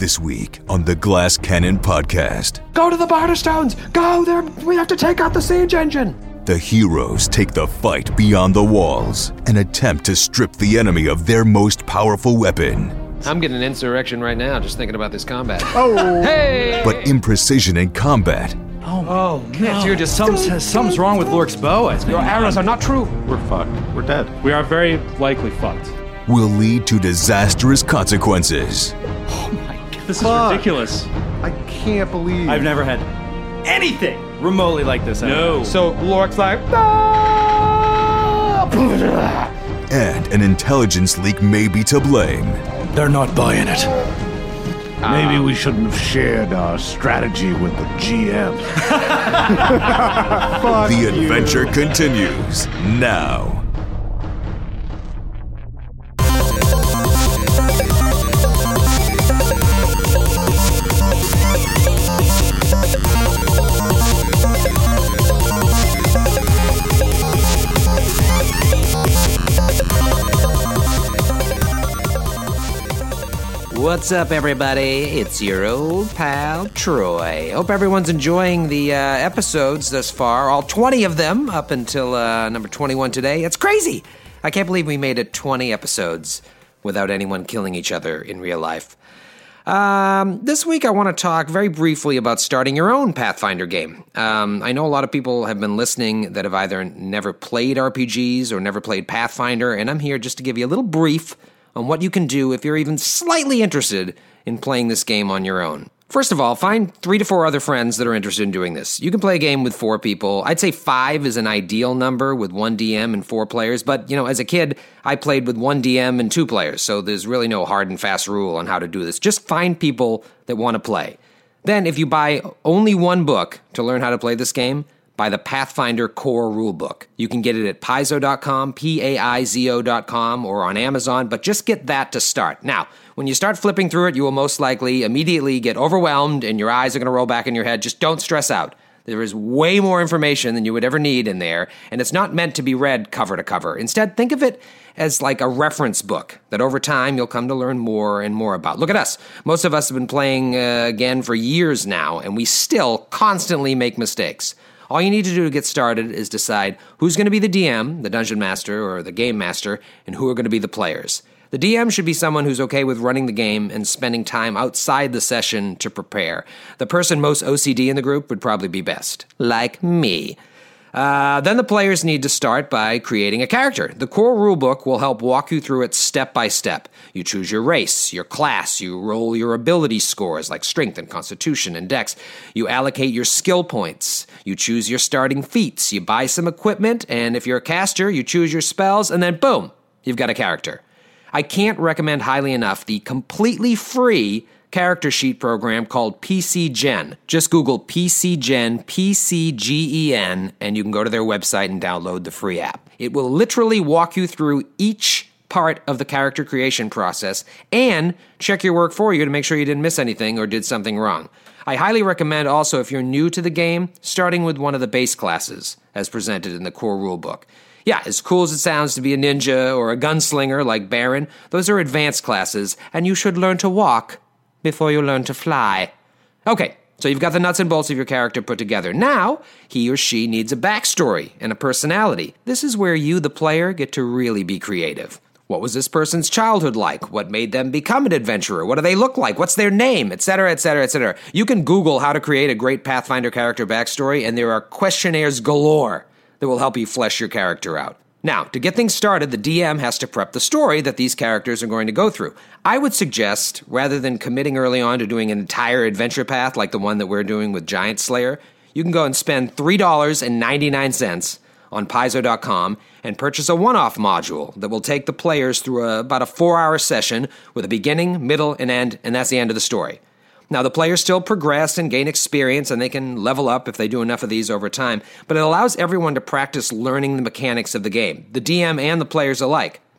This week on the Glass Cannon Podcast. Go to the Barterstones! Go there! We have to take out the siege engine! The heroes take the fight beyond the walls and attempt to strip the enemy of their most powerful weapon. I'm getting an insurrection right now just thinking about this combat. Oh! Hey! But imprecision in combat. Oh, Mitch, you're just... Something's wrong with Lork's bow, I think. Your arrows are not true. We're fucked. We're dead. We are very likely fucked. Will lead to disastrous consequences. Oh my god. This is ridiculous. I can't believe... I've never had anything remotely like this. No. So Lork's like... And an intelligence leak may be to blame. They're not buying it. Maybe we shouldn't have shared our strategy with the GM. The adventure continues now. What's up, everybody? It's your old pal, Troy. Hope everyone's enjoying the episodes thus far. All 20 of them up until number 21 today. It's crazy! I can't believe we made it 20 episodes without anyone killing each other in real life. This week I want to talk very briefly about starting your own Pathfinder game. I know a lot of people have been listening that have either never played RPGs or never played Pathfinder, and I'm here just to give you a little brief on what you can do if you're even slightly interested in playing this game on your own. First of all, find 3 to 4 other friends that are interested in doing this. You can play a game with 4 people. I'd say 5 is an ideal number with 1 DM and 4 players, but, as a kid, I played with 1 DM and 2 players, so there's really no hard and fast rule on how to do this. Just find people that want to play. Then, if you buy only 1 book to learn how to play this game, buy the Pathfinder Core Rulebook. You can get it at Paizo.com, Paizo.com, or on Amazon, but just get that to start. Now, when you start flipping through it, you will most likely immediately get overwhelmed and your eyes are going to roll back in your head. Just don't stress out. There is way more information than you would ever need in there, and it's not meant to be read cover to cover. Instead, think of it as like a reference book that over time you'll come to learn more and more about. Look at us. Most of us have been playing again for years now, and we still constantly make mistakes. All you need to do to get started is decide who's going to be the DM, the Dungeon Master, or the Game Master, and who are going to be the players. The DM should be someone who's okay with running the game and spending time outside the session to prepare. The person most OCD in the group would probably be best, like me. Then the players need to start by creating a character. The core rulebook will help walk you through it step by step. You choose your race, your class, you roll your ability scores like strength and constitution and dex. You allocate your skill points. You choose your starting feats. You buy some equipment, and if you're a caster, you choose your spells, and then boom, you've got a character. I can't recommend highly enough the completely free character sheet program called PC Gen. Just Google PC Gen, PCGEN, and you can go to their website and download the free app. It will literally walk you through each part of the character creation process and check your work for you to make sure you didn't miss anything or did something wrong. I highly recommend also, if you're new to the game, starting with one of the base classes as presented in the core rulebook. Yeah, as cool as it sounds to be a ninja or a gunslinger like Baron, those are advanced classes, and you should learn to walk before you learn to fly. Okay, so you've got the nuts and bolts of your character put together. Now, he or she needs a backstory and a personality. This is where you, the player, get to really be creative. What was this person's childhood like? What made them become an adventurer? What do they look like? What's their name? Etc., etc., etc. You can Google how to create a great Pathfinder character backstory, and there are questionnaires galore that will help you flesh your character out. Now, to get things started, the DM has to prep the story that these characters are going to go through. I would suggest, rather than committing early on to doing an entire adventure path like the one that we're doing with Giant Slayer, you can go and spend $3.99 on Paizo.com and purchase a one-off module that will take the players through about a 4-hour session with a beginning, middle, and end, and that's the end of the story. Now, the players still progress and gain experience, and they can level up if they do enough of these over time, but it allows everyone to practice learning the mechanics of the game, the DM and the players alike.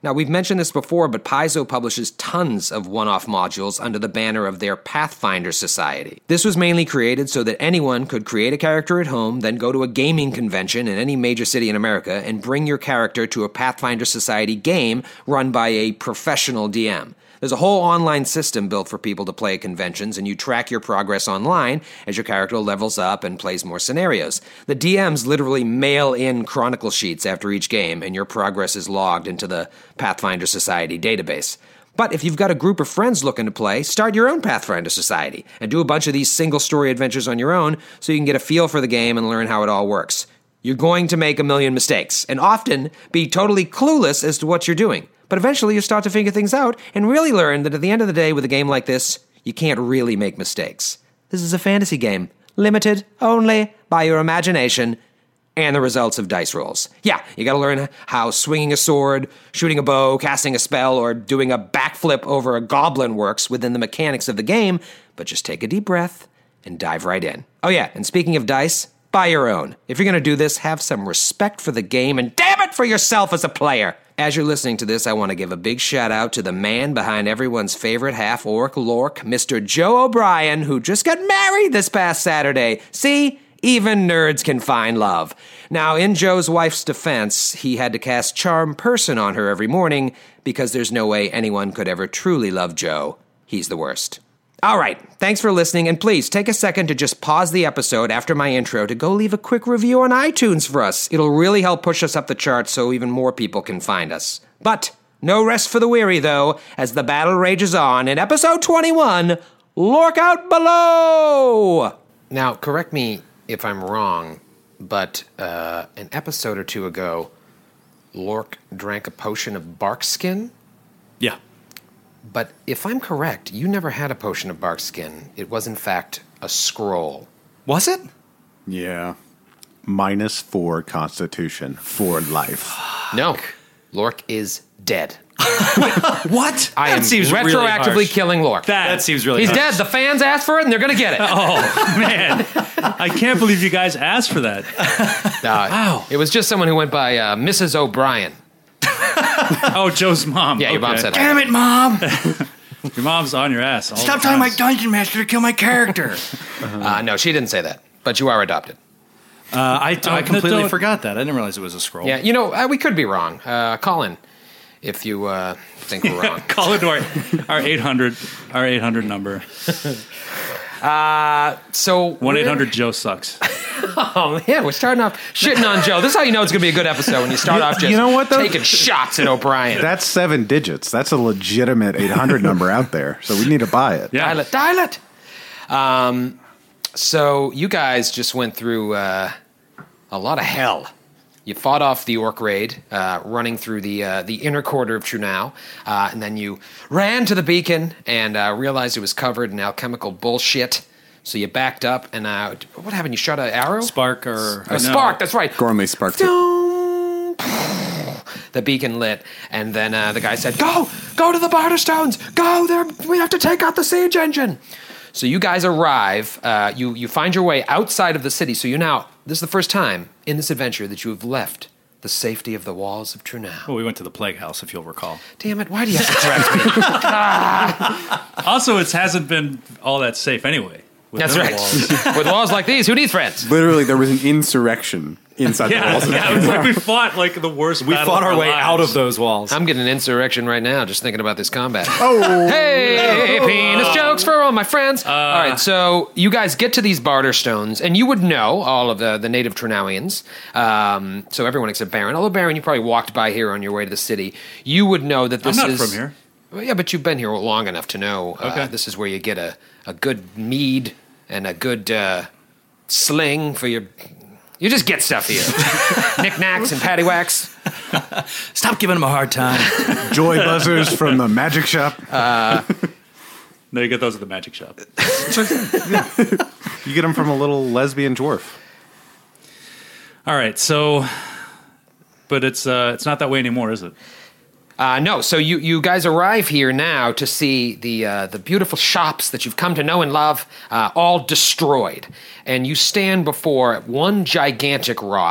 Now, we've mentioned this before, but Paizo publishes tons of one-off modules under the banner of their Pathfinder Society. This was mainly created so that anyone could create a character at home, then go to a gaming convention in any major city in America and bring your character to a Pathfinder Society game run by a professional DM. There's a whole online system built for people to play at conventions, and you track your progress online as your character levels up and plays more scenarios. The DMs literally mail in chronicle sheets after each game, and your progress is logged into the Pathfinder Society database. But if you've got a group of friends looking to play, start your own Pathfinder Society and do a bunch of these single-story adventures on your own so you can get a feel for the game and learn how it all works. You're going to make a million mistakes, and often be totally clueless as to what you're doing. But eventually you start to figure things out and really learn that at the end of the day with a game like this, you can't really make mistakes. This is a fantasy game, limited only by your imagination and the results of dice rolls. Yeah, you gotta learn how swinging a sword, shooting a bow, casting a spell, or doing a backflip over a goblin works within the mechanics of the game, but just take a deep breath and dive right in. Oh yeah, and speaking of dice, buy your own. If you're gonna do this, have some respect for the game and damn it for yourself as a player. As you're listening to this, I want to give a big shout out to the man behind everyone's favorite half-orc Lork, Mr. Joe O'Brien, who just got married this past Saturday. See? Even nerds can find love. Now, in Joe's wife's defense, he had to cast Charm Person on her every morning because there's no way anyone could ever truly love Joe. He's the worst. All right, thanks for listening, and please take a second to just pause the episode after my intro to go leave a quick review on iTunes for us. It'll really help push us up the charts so even more people can find us. But no rest for the weary, though, as the battle rages on in episode 21, Lork Out Below! Now, correct me if I'm wrong, but an episode or two ago, Lork drank a potion of bark skin? Yeah. But if I'm correct, you never had a potion of bark skin. It was, in fact, a scroll. Was it? Yeah. -4 constitution for life. No. Lork is dead. What? I am seems retroactively really harsh. killing Lork. That seems really He's harsh. dead. The fans asked for it, and they're going to get it. Oh, man. I can't believe you guys asked for that. Wow. It was just someone who went by Mrs. O'Brien. Oh, Joe's mom. Yeah, your mom said that. Damn it, Mom! Your mom's on your ass. All Stop the telling my time. dungeon master to kill my character. No, she didn't say that. But you are adopted. I completely don't- forgot that. I didn't realize it was a scroll. Yeah, you know, we could be wrong. Call in if you think we're wrong. Call it our 800 number. So 1-800-JOE sucks. Oh, man, we're starting off shitting on Joe. This is how you know it's going to be a good episode, when you start off just you know what, though? taking shots at O'Brien. That's 7 digits. That's a legitimate 800 number out there. So we need to buy it. Yeah. Dial it. So you guys just went through a lot of hell. You fought off the orc raid, running through the inner quarter of Trunau, and then you ran to the beacon and realized it was covered in alchemical bullshit. So you backed up, and what happened? You shot an arrow? Spark or... A spark, that's right. Gormley sparked it. The beacon lit, and then the guy said, Go to the Barterstones! Go there! We have to take out the siege engine! So you guys arrive, you find your way outside of the city, so this is the first time in this adventure that you have left the safety of the walls of Trunau. Well, we went to the Plague House, if you'll recall. Damn it, why do you have to correct me? Also, it hasn't been all that safe anyway. That's right. With walls like these, who needs friends? Literally, there was an insurrection inside the walls. Yeah, it was like we fought like the worst. We battle fought of our way lives. out of those walls. I'm getting an insurrection right now just thinking about this combat. Oh! Hey, penis jokes for all my friends. All right, so you guys get to these Barterstones, and you would know all of the native Trunauians, so everyone except Baron. Although, Baron, you probably walked by here on your way to the city. You would know that this I'm not is... from here. Well, yeah, but you've been here long enough to know Okay. this is where you get a good mead and a good sling for your... You just get stuff here. Knickknacks and paddywhacks. Stop giving him a hard time. Joy buzzers from the magic shop. No, you get those at the magic shop. You get them from a little lesbian dwarf. All right, so, but it's not that way anymore, is it? No, so you guys arrive here now to see the beautiful shops that you've come to know and love, all destroyed. And you stand before one gigantic rock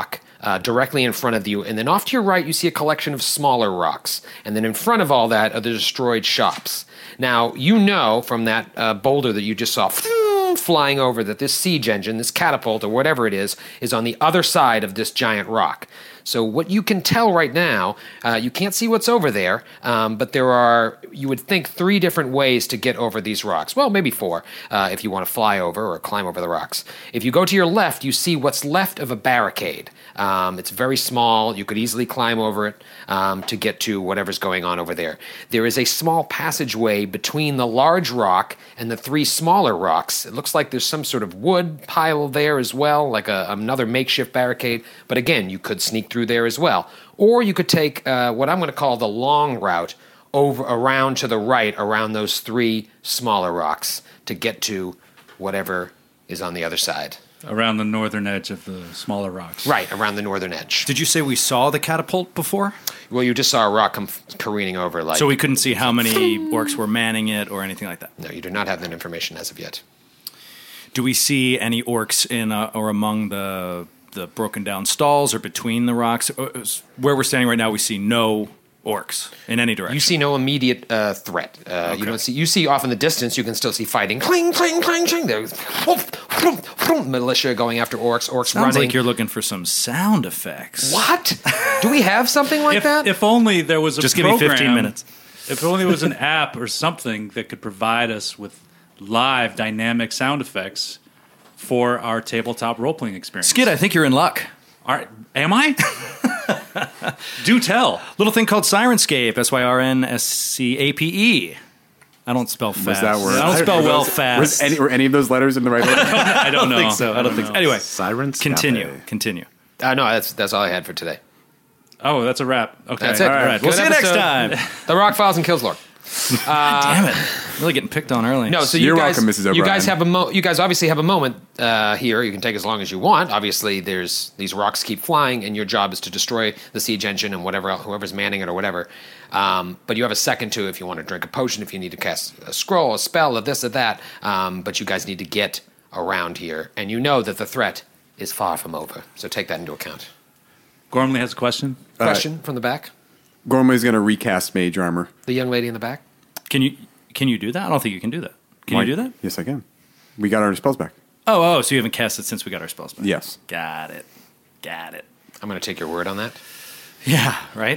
directly in front of you. And then off to your right, you see a collection of smaller rocks. And then in front of all that are the destroyed shops. Now, you know from that boulder that you just saw flying over that this siege engine, this catapult or whatever it is on the other side of this giant rock. So what you can tell right now, you can't see what's over there, but there are, you would think, 3 different ways to get over these rocks. Well, maybe 4, if you want to fly over or climb over the rocks. If you go to your left, you see what's left of a barricade. It's very small. You could easily climb over it to get to whatever's going on over there. There is a small passageway between the large rock and the 3 smaller rocks. It looks like there's some sort of wood pile there as well, like another makeshift barricade. But again, you could sneak through there as well. Or you could take what I'm going to call the long route around to the right, around those 3 smaller rocks to get to whatever is on the other side. Around the northern edge of the smaller rocks. Right, around the northern edge. Did you say we saw the catapult before? Well, you just saw a rock come careening over. Like, So we couldn't see how many orcs were manning it or anything like that? No, you do not have that information as of yet. Do we see any orcs in or among the broken down stalls or between the rocks? Where we're standing right now, we see no orcs in any direction. You see no immediate threat. You don't see. You see off in the distance. You can still see fighting. Cling, cling, cling, cling. There's militia going after orcs. Orcs Sounds running. like you're looking for some sound effects. What? Do we have something like that? If only there was a Just give me program, 15 minutes. If only there was an app or something that could provide us with live dynamic sound effects for our tabletop role-playing experience. Skid, I think you're in luck. Am I? Do tell. Little thing called Sirenscape, Syrscape. I don't spell fast. Was that word? I don't spell well fast. Were any of those letters in the right order? I don't know. I don't think so. Anyway, Sirens. continue. No, that's all I had for today. Oh, that's a wrap. Okay. That's it. All right, we'll Good see you next episode. time. The Rock Files and Killslore. Damn it. Really getting picked on early. No, so You're you guys, welcome, Mrs. you guys O'Brien. have you guys obviously have a moment here. You can take as long as you want. Obviously, there's these rocks keep flying, and your job is to destroy the siege engine and whoever's manning it or whatever. But you have a second to if you want to drink a potion, if you need to cast a scroll, a spell, or this or that. But you guys need to get around here, and you know that the threat is far from over. So take that into account. Gormley has a question. Question from the back. Gormley's going to recast mage armor. The young lady in the back. Can you do that? I don't think you can do that. Can you do that? Yes, I can. We got our spells back. Oh, so you haven't cast it since we got our spells back? Yes. Got it. I'm going to take your word on that. Yeah, right?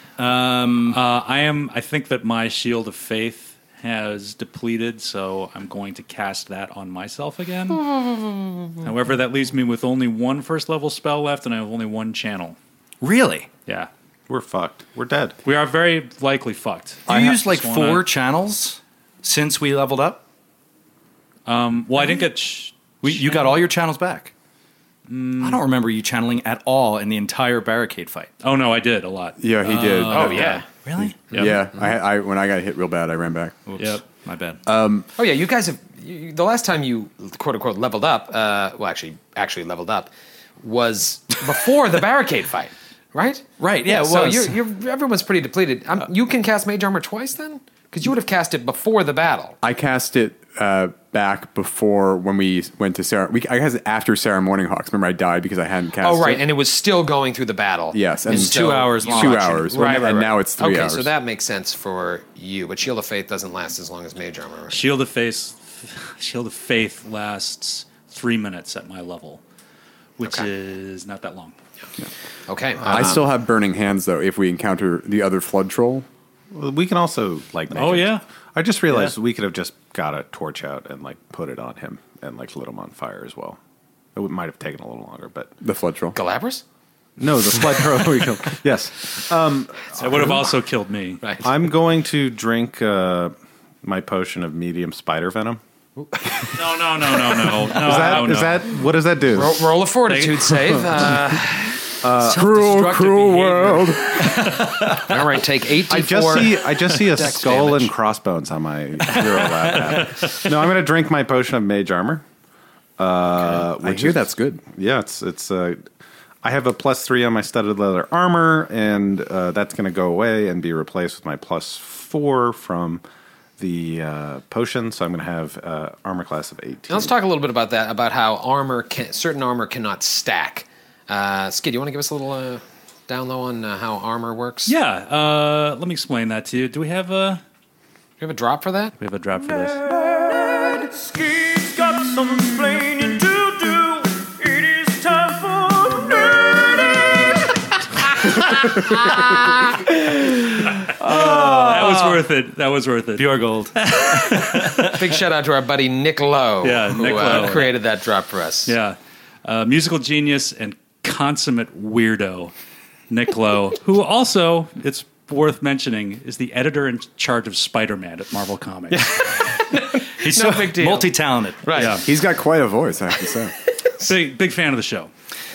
I think that my Shield of Faith has depleted, so I'm going to cast that on myself again. However, that leaves me with only 1 first-level spell left, and I have only 1 channel. Really? Yeah. We're fucked. We're dead. We are very likely fucked. You used like just 4 wanna- channels since we leveled up? Well, I didn't get... You got all your channels back. I don't remember you channeling at all in the entire barricade fight. Oh, no, I did a lot. Yeah, he did. Oh, yeah. Really? Yep. Yeah, I when I got hit real bad, I ran back. Oops. Yep. My bad. Oh yeah, you guys have the last time you quote unquote leveled up. Actually leveled up was before the barricade fight, right? Right. Yeah. It So was. everyone's pretty depleted. You can cast mage armor twice then, because you would have cast it before the battle. I cast it back before when we went to Sarah. I cast it after Sarah Morninghawks. Remember, I died because I hadn't cast it. Oh right, and it was still going through the battle. Yes, and so 2 hours long. 2 hours. Right, and now it's 3 okay, hours. so that makes sense for you. But Shield of Faith doesn't last as long as mage armor. Right? Shield of Faith lasts 3 minutes at my level, which is not that long. Okay. I still have burning hands though. If we encounter the other flood troll, Well, we can also like. Make Oh, it. yeah. I just realized we could have just got a torch out and like put it on him and like lit him on fire as well. It might have taken a little longer, but the flood troll. Galabras? no, the flood troll we killed. Yes, It would have also killed me. Right. I'm going to drink my potion of medium spider venom. No. Is that what does that do? Roll a fortitude save. Cruel world. All right, take 8d4. I just see a Dex skull damage. and crossbones on my hero lab. No, I'm going to drink my potion of mage armor. I hear that's good. Yeah, it's. I have a +3 on my studded leather armor, and that's going to go away and be replaced with my +4 from the potion. So I'm going to have armor class of 18. Now let's talk a little bit about that, about how certain armor cannot stack. Skid, you want to give us a little down low on how armor works? Yeah, let me explain that to you. Do we have a... Do you have a drop for that? We have a drop for this. Skid's got some explaining to do. It is time for nerding. That was worth it. That was worth it. Pure gold. Big shout out to our buddy Nick Lowe, Yeah, who Nick Lowe. created that drop for us. Yeah. Musical genius and consummate weirdo, Nick Lowe, who also, it's worth mentioning, is the editor in charge of Spider-Man at Marvel Comics. He's No so big deal. multi-talented. Right. Yeah. He's got quite a voice, I have to say. Big fan of the show.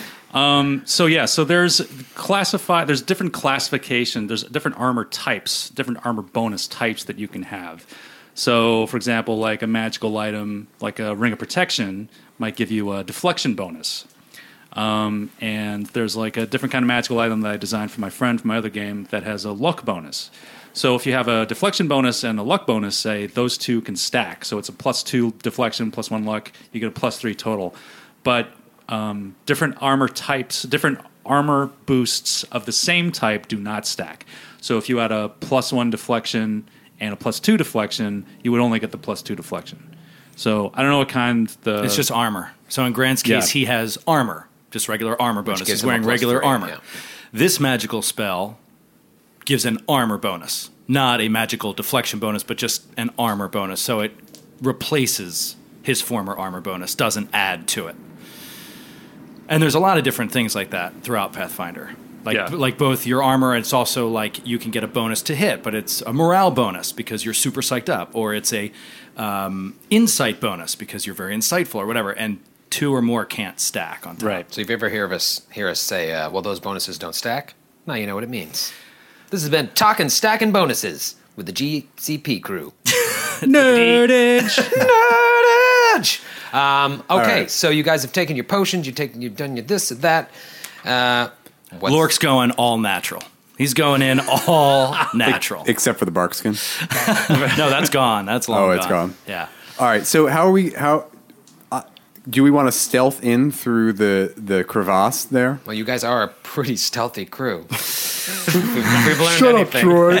So there's different classification. There's different armor types, different armor bonus types that you can have. So, for example, like a magical item, like a Ring of Protection, might give you a deflection bonus. And there's like a different kind of magical item that I designed for my friend from my other game that has a luck bonus. So if you have a deflection bonus and a luck bonus, say, those two can stack. So it's a +2 deflection, +1 luck. You get a +3 total. But different armor types, different armor boosts of the same type do not stack. So if you had a +1 deflection and a +2 deflection, you would only get the +2 deflection. So I don't know what kind the... It's just armor. So in Grant's case, he has armor, just regular armor bonus. gives He's him a wearing plus regular 3, armor. yeah. This magical spell gives an armor bonus, not a magical deflection bonus, but just an armor bonus. So it replaces his former armor bonus, doesn't add to it. And there's a lot of different things like that throughout Pathfinder. Like both your armor, it's also like you can get a bonus to hit, but it's a morale bonus because you're super psyched up, or it's a insight bonus because you're very insightful, or whatever. And 2 or more can't stack on top. Right. So if you ever hear us say, well, those bonuses don't stack, now you know what it means. This has been Talkin' Stacking Bonuses with the GCP crew. Nerdage! Nerdage! Okay, right. so you guys have taken your potions, you've done your this and that. Lork's going all natural. He's going in all natural. Except for the bark skin. No, that's gone. That's long Oh, it's gone. Yeah. All right, so do we want to stealth in through the crevasse there? Well, you guys are a pretty stealthy crew. We've learned Shut anything. up, Troy.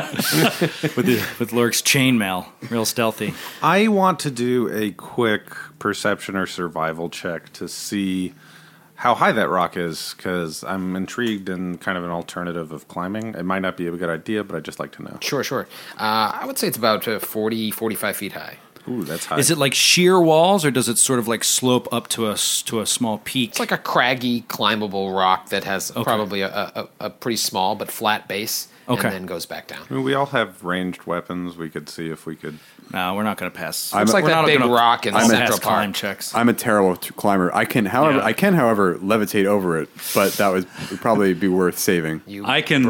With Lork's chainmail. Real stealthy. I want to do a quick perception or survival check to see how high that rock is, because I'm intrigued in kind of an alternative of climbing. It might not be a good idea, but I'd just like to know. Sure. I would say it's about 40, 45 feet high. Ooh, that's high. Is it like sheer walls, or does it sort of like slope up to a small peak? It's like a craggy, climbable rock that has probably a pretty small but flat base, and then goes back down. I mean, we all have ranged weapons. We could see if we could... No, we're not going to pass. It's like we're that not big gonna rock in pass Central climb Park. checks. I'm a terrible climber. I can, however, levitate over it, but that would probably be worth saving. I can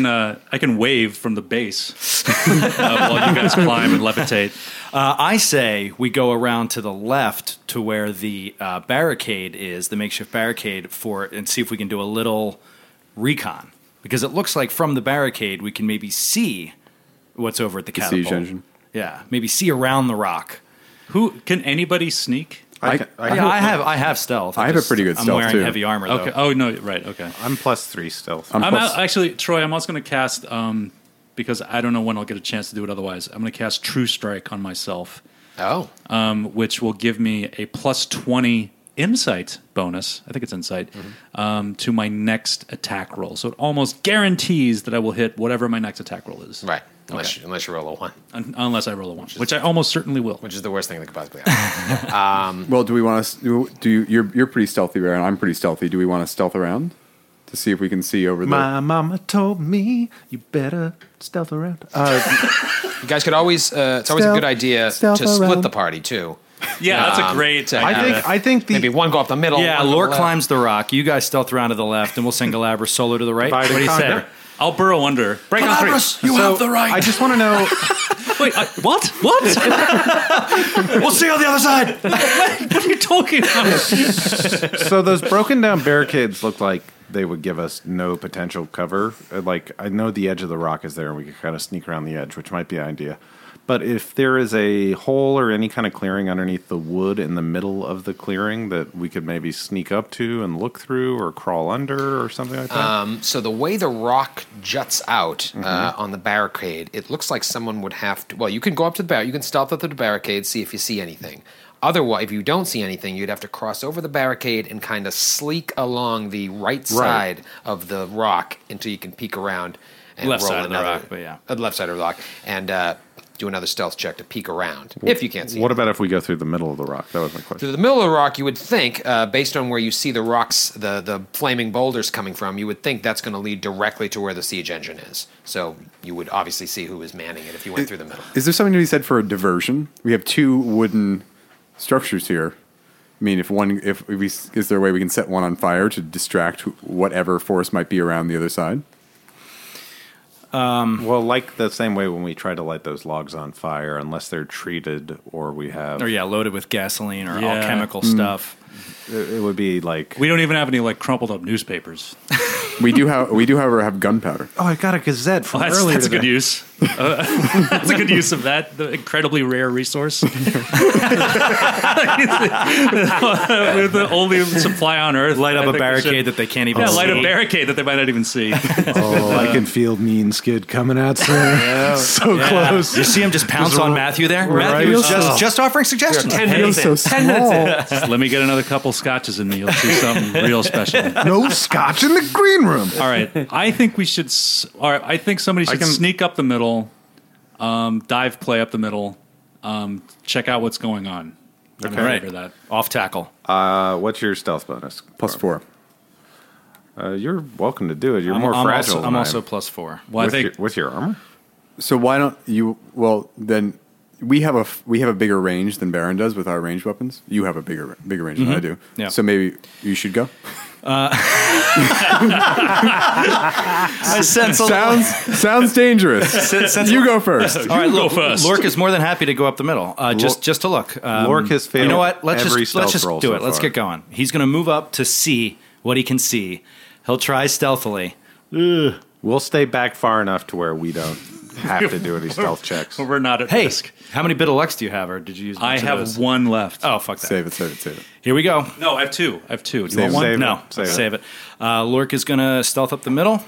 wave from the base while you guys climb and levitate. I say we go around to the left to where the barricade is, the makeshift barricade for it, and see if we can do a little recon. Because it looks like from the barricade we can maybe see what's over at the catapult. siege engine. Yeah, maybe see around the rock. Who can anybody sneak? I have stealth. I have a pretty good I'm stealth, wearing too. heavy armor, though. Okay. Oh no, right. Okay. I'm +3 stealth. Actually, Troy. I'm also going to cast because I don't know when I'll get a chance to do it. Otherwise, I'm going to cast True Strike on myself. Oh. Which will give me a +20 insight bonus. I think it's insight to my next attack roll. So it almost guarantees that I will hit whatever my next attack roll is. Right. Unless you roll a 1. Unless I roll a 1, which I almost certainly will. Which is the worst thing that could possibly happen. Well, do we want to you're pretty stealthy, Baron. I'm pretty stealthy. Do we want to stealth around to see if we can see over My mama told me you better stealth around. You guys could always, it's always a good idea to split the party, too. Yeah, that's a great idea. I think Maybe one go up the middle. Yeah, one Lore go left. climbs the rock. You guys stealth around to the left, and we'll send Galabras solo to the right. Divide What do you and say? conquer. I'll burrow under. Break on 3. You have the right. I just want to know. Wait, what? What? We'll see on the other side. What are you talking about? So those broken down barricades look like they would give us no potential cover. Like, I know the edge of the rock is there, and we could kind of sneak around the edge, which might be an idea. But if there is a hole or any kind of clearing underneath the wood in the middle of the clearing that we could maybe sneak up to and look through or crawl under or something like that? So the way the rock juts out on the barricade, it looks like someone would have to... Well, you can go up to the barricade. You can stealth up to the barricade, see if you see anything. Otherwise, if you don't see anything, you'd have to cross over the barricade and kind of sleek along the right side of the rock until you can peek around and Left roll side of the another, rock, but yeah. The left side of the rock, and do another stealth check to peek around, if you can't see What anything. about if we go through the middle of the rock? That was my question. Through the middle of the rock, you would think, based on where you see the rocks, the flaming boulders coming from, you would think that's going to lead directly to where the siege engine is. So you would obviously see who is manning it if you went through the middle. Is there something to be said for a diversion? We have 2 wooden structures here. I mean, is there a way we can set one on fire to distract whatever force might be around the other side? Well, like the same way when we try to light those logs on fire, unless they're treated or we have... Or loaded with gasoline or all Yeah. chemical stuff. It would be like... We don't even have any like crumpled up newspapers. We do, however, have gunpowder. Oh, I got a Gazette from Well, earlier that's a today. good use. That's a good use of that, the incredibly rare resource. With the only supply on Earth. Light up I a think we barricade should- that they can't even Yeah, see. light a barricade that they might not even see. Oh, I can feel Mean Skid coming out soon. So close. You see him just pounce on Matthew there? Right. Matthew was just offering suggestions. 10 minutes in. 10 minutes in. Just let me get another couple scotches in me. You'll see something real special. No scotch in the green room. All right. I think we should. All right. I think somebody should sneak up the middle, dive play up the middle, check out what's going on. I'm in favor of that. Off tackle. What's your stealth bonus? +4. You're welcome to do it. You're more fragile than I'm I also am. +4. Well, I with, think with your armor? So why don't you? Well, then we have a bigger range than Baron does with our ranged weapons. You have a bigger range than I do. Yeah. So maybe you should go. I sense a Sounds dangerous. You go first. All right, go look, first. Lork is more than happy to go up the middle, just to look. Lork has failed You know what? Let's every just stealth roll do so it. Let's far. get going. He's going to move up to see what he can see. He'll try stealthily. We'll stay back far enough to where we don't have to do any stealth checks. we're not at Hey, risk. how many Biddlex do you have, or did you use? a I bunch of have those? one left. Oh, fuck that. Save it. Here we go. No, I have two. Do you Save want one? it. No, Save it. Lork is going to stealth up the middle.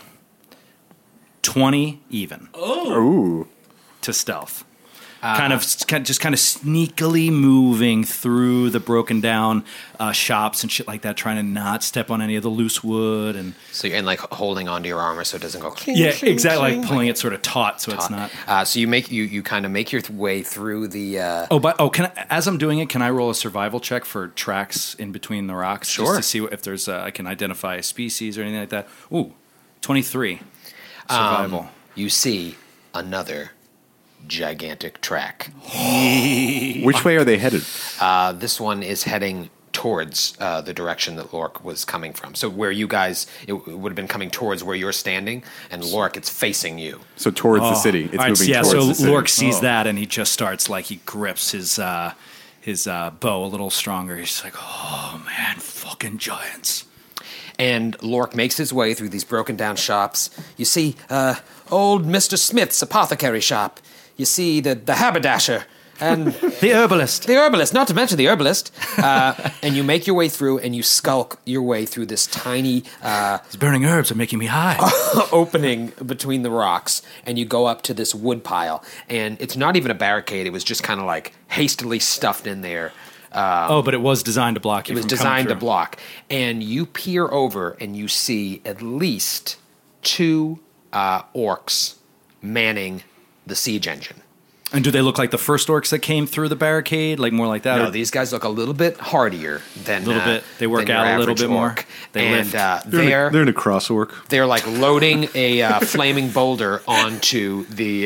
20 even Ooh. to stealth. Kind of sneakily moving through the broken down shops and shit like that, trying to not step on any of the loose wood and So you're like holding onto your armor so it doesn't go. Cling, yeah, cling, exactly, cling. like pulling it sort of taut so it's not. So you kind of make your way through the. As I'm doing it, can I roll a survival check for tracks in between the rocks? Sure. Just to see if there's I can identify a species or anything like that. Ooh, 23 survival. You see another gigantic track. Which way are they headed? This one is heading towards the direction that Lork was coming from. So where you guys, it would have been coming towards where you're standing, and Lork, it's facing you. So towards the city. It's All right, moving yeah, towards so the city. Lork sees that and he just starts like he grips his bow a little stronger. He's like, "Oh man, fucking giants!" And Lork makes his way through these broken down shops. You see old Mr. Smith's apothecary shop. You see the haberdasher and The herbalist. the herbalist, not to mention the herbalist. And you make your way through and you skulk your way through this tiny These burning herbs are making me high. opening between the rocks, and you go up to this wood pile. And it's not even a barricade. It was just kind of like hastily stuffed in there. But it was designed to block you. It was from coming designed to through. block. And you peer over and you see at least 2 orcs manning the siege engine. And do they look like the first orcs that came through the barricade? Like more like that? No, or- these guys look a little bit hardier than Little bit. They work than your out a little average bit more. orc. They and lift. they're in a cross orc. they're like loading a flaming boulder onto the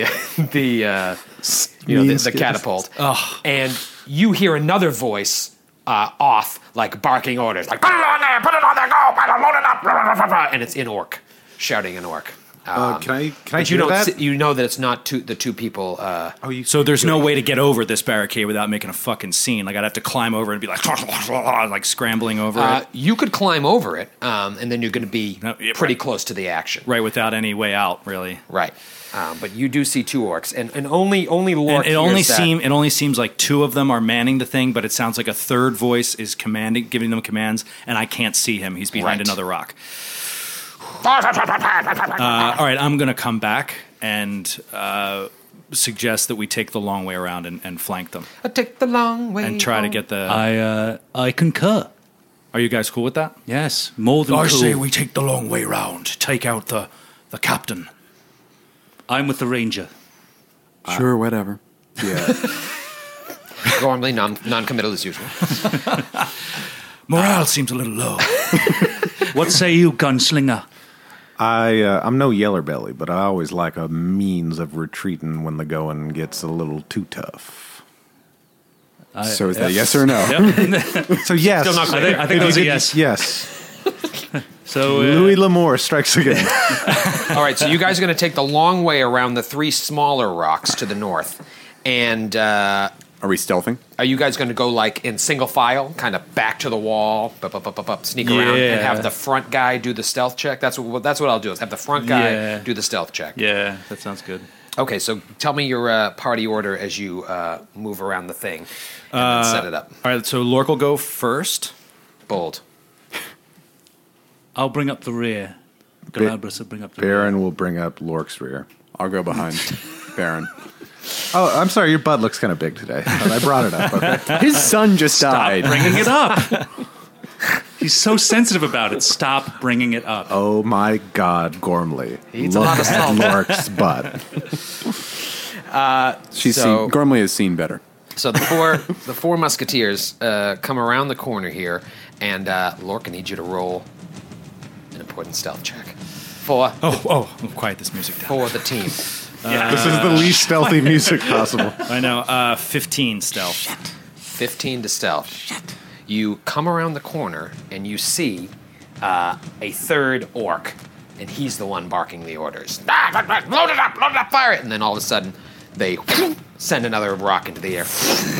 the catapult. And you hear another voice off, like barking orders, like put it on there, go, load it up, and it's in orc, shouting in orc. Can I But you do don't. that? You know that it's not the two people. So there's no way to get over this barricade without making a fucking scene. Like I'd have to climb over and be like scrambling over it. You could climb over it, and then you're going to be pretty right. close to the action. Right, without any way out, really. Right. But you do see two orcs, and only Lork. And it only seems like two of them are manning the thing, but it sounds like a third voice is giving them commands, and I can't see him. He's behind another rock. All right, I'm going to come back and suggest that we take the long way around and flank them. I take the long way and try to home. get the. I concur. Are you guys cool with that? Yes, more than I cool. say we take the long way round. Take out the captain. I'm with the ranger. Sure, whatever. Yeah. Gormley, non-committal as usual. Morale seems a little low. What say you, gunslinger? I'm no yeller belly, but I always like a means of retreating when the going gets a little too tough. So is that yes or no? So yes. Still not clear. I think that was a yes. Yes. So Louis L'Amour strikes again. All right, so you guys are going to take the long way around the three smaller rocks to the north, and Are we stealthing? are you guys going to go like in single file, kind of back to the wall, sneak around, and have the front guy do the stealth check? That's what I'll do. Is have the front guy do the stealth check. yeah, that sounds good. Okay, so tell me your party order as you move around the thing and then set it up. All right, so Lork will go first. Bold. I'll bring up the rear. Galabras will bring up the Baron will bring up Lork's rear. I'll go behind Baron. Oh, I'm sorry, your butt looks kind of big today. I brought it up. Okay. His son just died. bringing it up. He's so sensitive about it. Stop bringing it up. Oh my God, Gormley. He eats a lot of salt. Lork's butt. Gormley has seen better. So the four musketeers come around the corner here, and Lork, I need you to roll an important stealth check for Quiet this music down. for the team. This is the least stealthy music possible. I know. 15 stealth. 15 to stealth. You come around the corner and you see a third orc, and he's the one barking the orders. Load it up, fire it! And then all of a sudden, they send another rock into the air.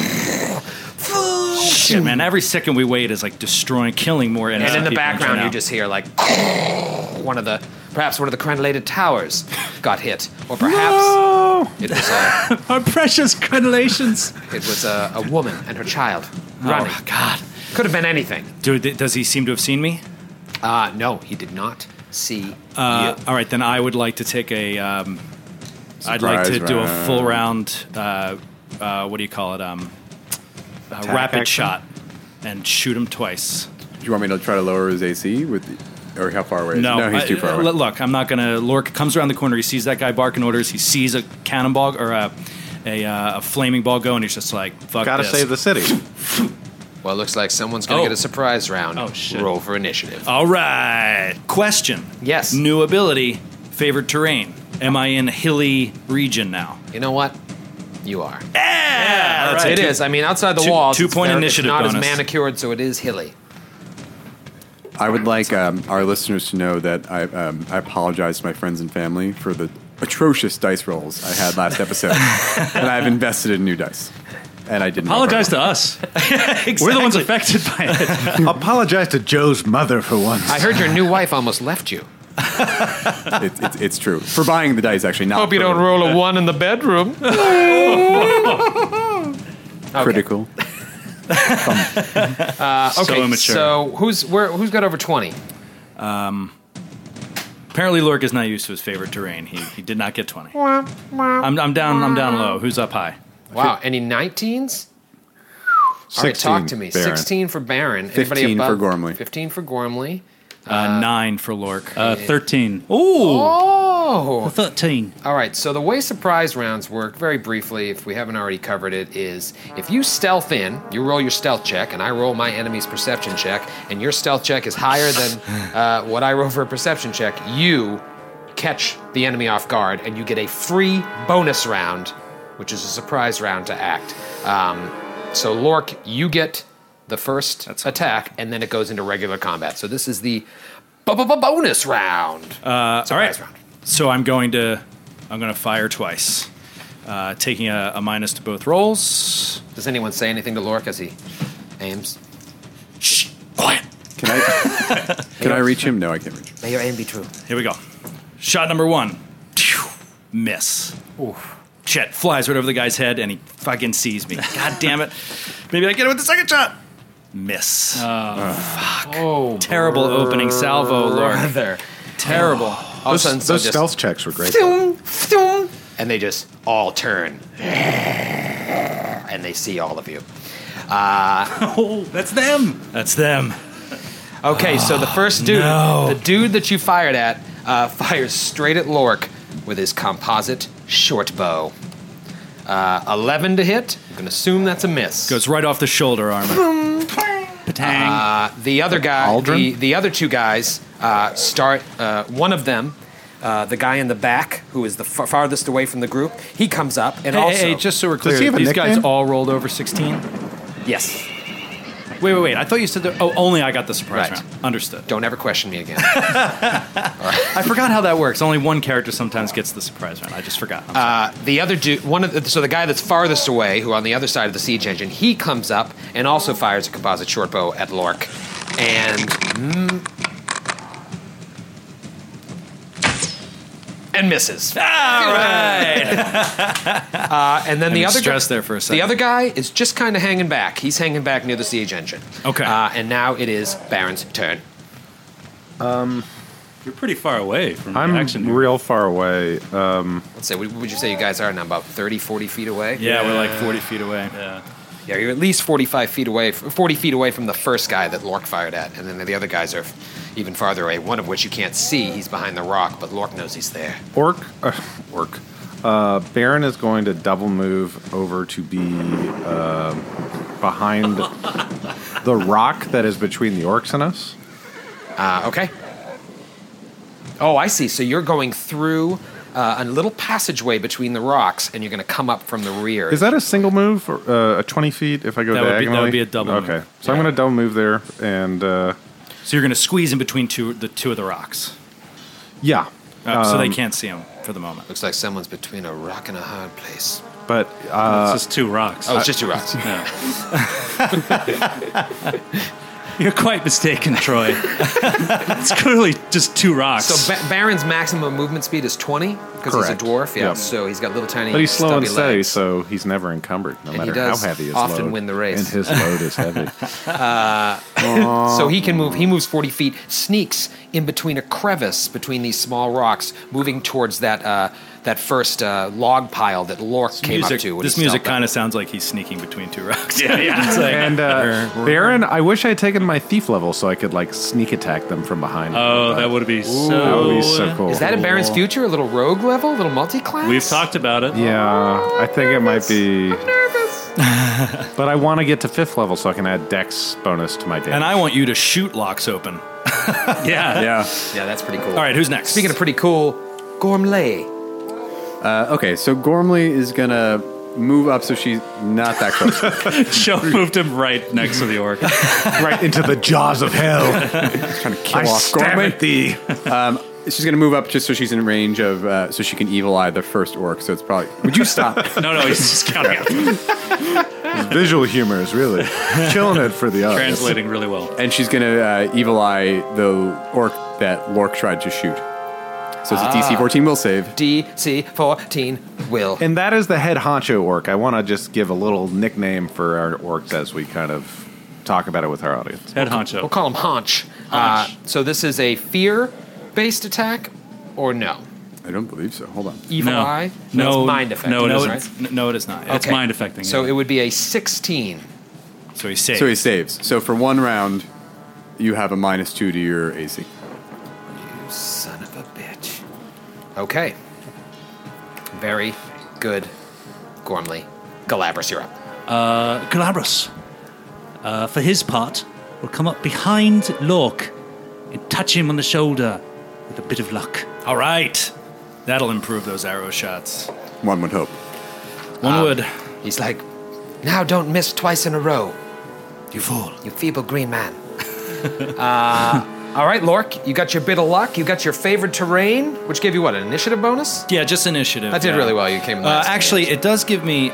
Shit, man. Every second we wait is like killing more And innocent in the people background, now. you just hear like perhaps one of the crenellated towers got hit, or perhaps it was Our precious crenellations. a woman and her child running. Oh, God. Could have been anything. Dude, does he seem to have seen me? No, he did not see you. All right, then I would like to take a. I'd like to do a full round. What do you call it? Rapid action? shot, and shoot him twice. Do you want me to try to lower his AC or how far away? Is he? No, He's too far away. Look, I'm not gonna. Lork comes around the corner. He sees that guy barking orders. He sees a cannonball or a flaming ball go, and he's just like, "Fuck Gotta this." save the city. Well, it looks like someone's going to get a surprise round. Oh, shit. Roll for initiative. All right. Question. Yes. New ability. Favored terrain. Am I in a hilly region now? You know what? You are. Yeah, that's It is. I mean, outside the Two- walls, 2-point initiative it's not bonus. as manicured, so it is hilly. I would like our listeners to know that I apologize to my friends and family for the atrocious dice rolls I had last episode, and I've invested in new dice, and I didn't Apologize to us. We're the ones affected by it. Apologize to Joe's mother for once. I heard your new wife almost left you. It's true for buying the dice. Actually, not Hope you for- don't roll a 1 in the bedroom. critical. Okay, immature. so who's got over 20? Apparently, Lork is not used to his favorite terrain. He did not get 20. I'm down low. Who's up high? Wow, any 19s? All right, 16, talk to me. Baron. 16 for Baron. Anybody 15 for above? Gormley. 15 for Gormley. 9 for Lork. 13. Oh! 13. All right, so the way surprise rounds work, very briefly, if we haven't already covered it, is if you stealth in, you roll your stealth check, and I roll my enemy's perception check, and your stealth check is higher than what I roll for a perception check, you catch the enemy off guard, and you get a free bonus round, which is a surprise round to act. So, Lork, you get the first attack, and then it goes into regular combat. So this is the bonus round. All right. round. So I'm going to fire twice, taking a minus to both rolls. Does anyone say anything to Lork as he aims? Shh, quiet. Can I reach him? No, I can't reach him. May your aim be true. Here we go. Shot number 1. Miss. Shit, flies right over the guy's head, and he fucking sees me. God damn it. Maybe I get it with the second shot. Miss. Fuck. Oh, terrible opening salvo, Lord. Brother. Terrible. All of a sudden, Those just stealth checks were great. and they just all turn. And they see all of you. Oh, that's them. That's them. Okay, so the first dude, the dude that you fired at, fires straight at Lork with his composite short bow. 11 to hit. I'm going to assume that's a miss. Goes right off the shoulder armor. Patang. The other guy, Aldrin? the other two guys start. One of them, the guy in the back, who is the farthest away from the group, he comes up and also. Hey, just so we're clear, he have a these guys nickname? all rolled over 16? Yes. Wait. I thought you said that. Oh, only I got the surprise Right. round. Understood. Don't ever question me again. I forgot how that works. Only one character sometimes gets the surprise round. I just forgot. I'm sorry. The other dude, so the guy that's farthest away, who on the other side of the siege engine, he comes up and also fires a composite short bow at Lork, and misses. All right. And then the other stressed there for a second. The other guy is just kind of hanging back. He's hanging back near the siege engine. Okay. And now it is Baron's turn. You're pretty far away from the I'm action here. real far away. Let's say, what would you say you guys are now? About 30, 40 feet away? Yeah, we're like 40 feet away. Yeah. Yeah, you're at least 45 feet away, 40 feet away from the first guy that Lork fired at, and then the other guys are even farther away, one of which you can't see. He's behind the rock, but Lork knows he's there. Baron is going to double move over to be behind the rock that is between the orcs and us. Okay. Oh, I see. So you're going through a little passageway between the rocks, and you're going to come up from the rear. Is that a single move, or, 20 feet if I go That would be- diagonally? that would be a double Okay, move. so I'm going to double move there, and So you're going to squeeze in between the two of the rocks. yeah. So they can't see him for the moment. Looks like someone's between a rock and a hard place. But It's just two rocks. Oh, it's just two rocks. You're quite mistaken, Troy. It's clearly just two rocks. So Baron's maximum movement speed is 20 because he's a Correct. dwarf. Yeah, Yep. so he's got little tiny. But he's slow and stubby steady, legs. so he's never encumbered, no And he matter how does heavy his often load. win the race. And his load is heavy. So he can move. He moves 40 feet, sneaks in between a crevice between these small rocks, moving towards that first log pile that Lork came up to. When This he music stealthed up. kind of sounds like he's sneaking between two rocks. And Baron, I wish I had taken my thief level so I could like sneak attack them from behind. Oh, that would be so. That would be so cool. Is that in Baron's future? A little rogue level, a little multi-class? We've talked about it. Yeah, I think it might be. But I want to get to 5th level so I can add dex bonus to my damage. And I want you to shoot locks open. Yeah. Yeah. Yeah, that's pretty cool. All right, who's next? Speaking of pretty cool, Gormley. Okay, so Gormley is going to move up so she's not that close. Joe moved him right next to the orc. right into the jaws of hell. Trying to kill I off stab Gormley. at thee. She's going to move up just so she's in range of, so she can evil eye the first orc. So it's probably. Would you stop? No, he's just counting out. Visual humor is really killing it for the audience. Translating really well. And she's going to evil eye the orc that Lork tried to shoot. So it's a DC 14 will save. DC 14 will. And that is the head honcho orc. I want to just give a little nickname for our orcs as we kind of talk about it with our audience. Head honcho. We'll call him Haunch. Haunch. So this is a fear-based attack, or no? I don't believe so. Hold on. Evil No. eye? No. It's mind effect. No, it no, isn't. right? no, it is not. It's mind affecting. So it would be a 16. So he saved. So he saves. So for one round, you have a -2 to your AC. You son of a bitch. Okay. Very good, Gormley. Galabras, you're up. Galabras, for his part, will come up behind Lork and touch him on the shoulder with a bit of luck. All right. That'll improve those arrow shots. One would hope. One would. He's like, now don't miss twice in a row, You fool. you feeble green man. All right, Lork, you got your bit of luck. You got your favored terrain, which gave you what, an initiative bonus? Yeah, just initiative. That did really well. You came last. Actually, it does give me.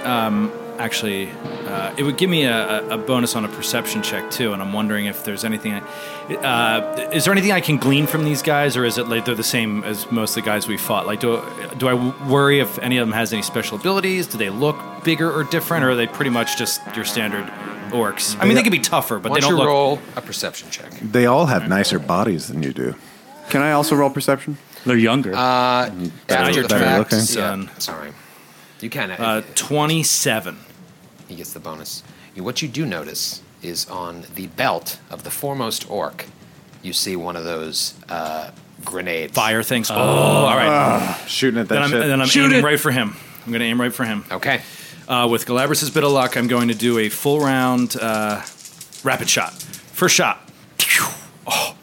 It would give me a bonus on a perception check too, and I'm wondering if there's anything. Is there anything I can glean from these guys, or is it like they're the same as most of the guys we fought? Like, do I worry if any of them has any special abilities? Do they look bigger or different, or are they pretty much just your standard orcs? I mean, they could be tougher, but Why they don't don't you look. roll a perception check? They all have nicer bodies than you do. Can I also roll perception? They're younger. After the better fact, looking. Son. sorry. You can. 27. He gets the bonus. What you do notice is on the belt of the foremost orc, you see one of those grenades. Fire things. Oh, all right. Shooting at that shit. Then I'm aiming right for him. I'm going to aim right for him. Okay. With Galabras' bit of luck, I'm going to do a full round rapid shot. First shot. Oh.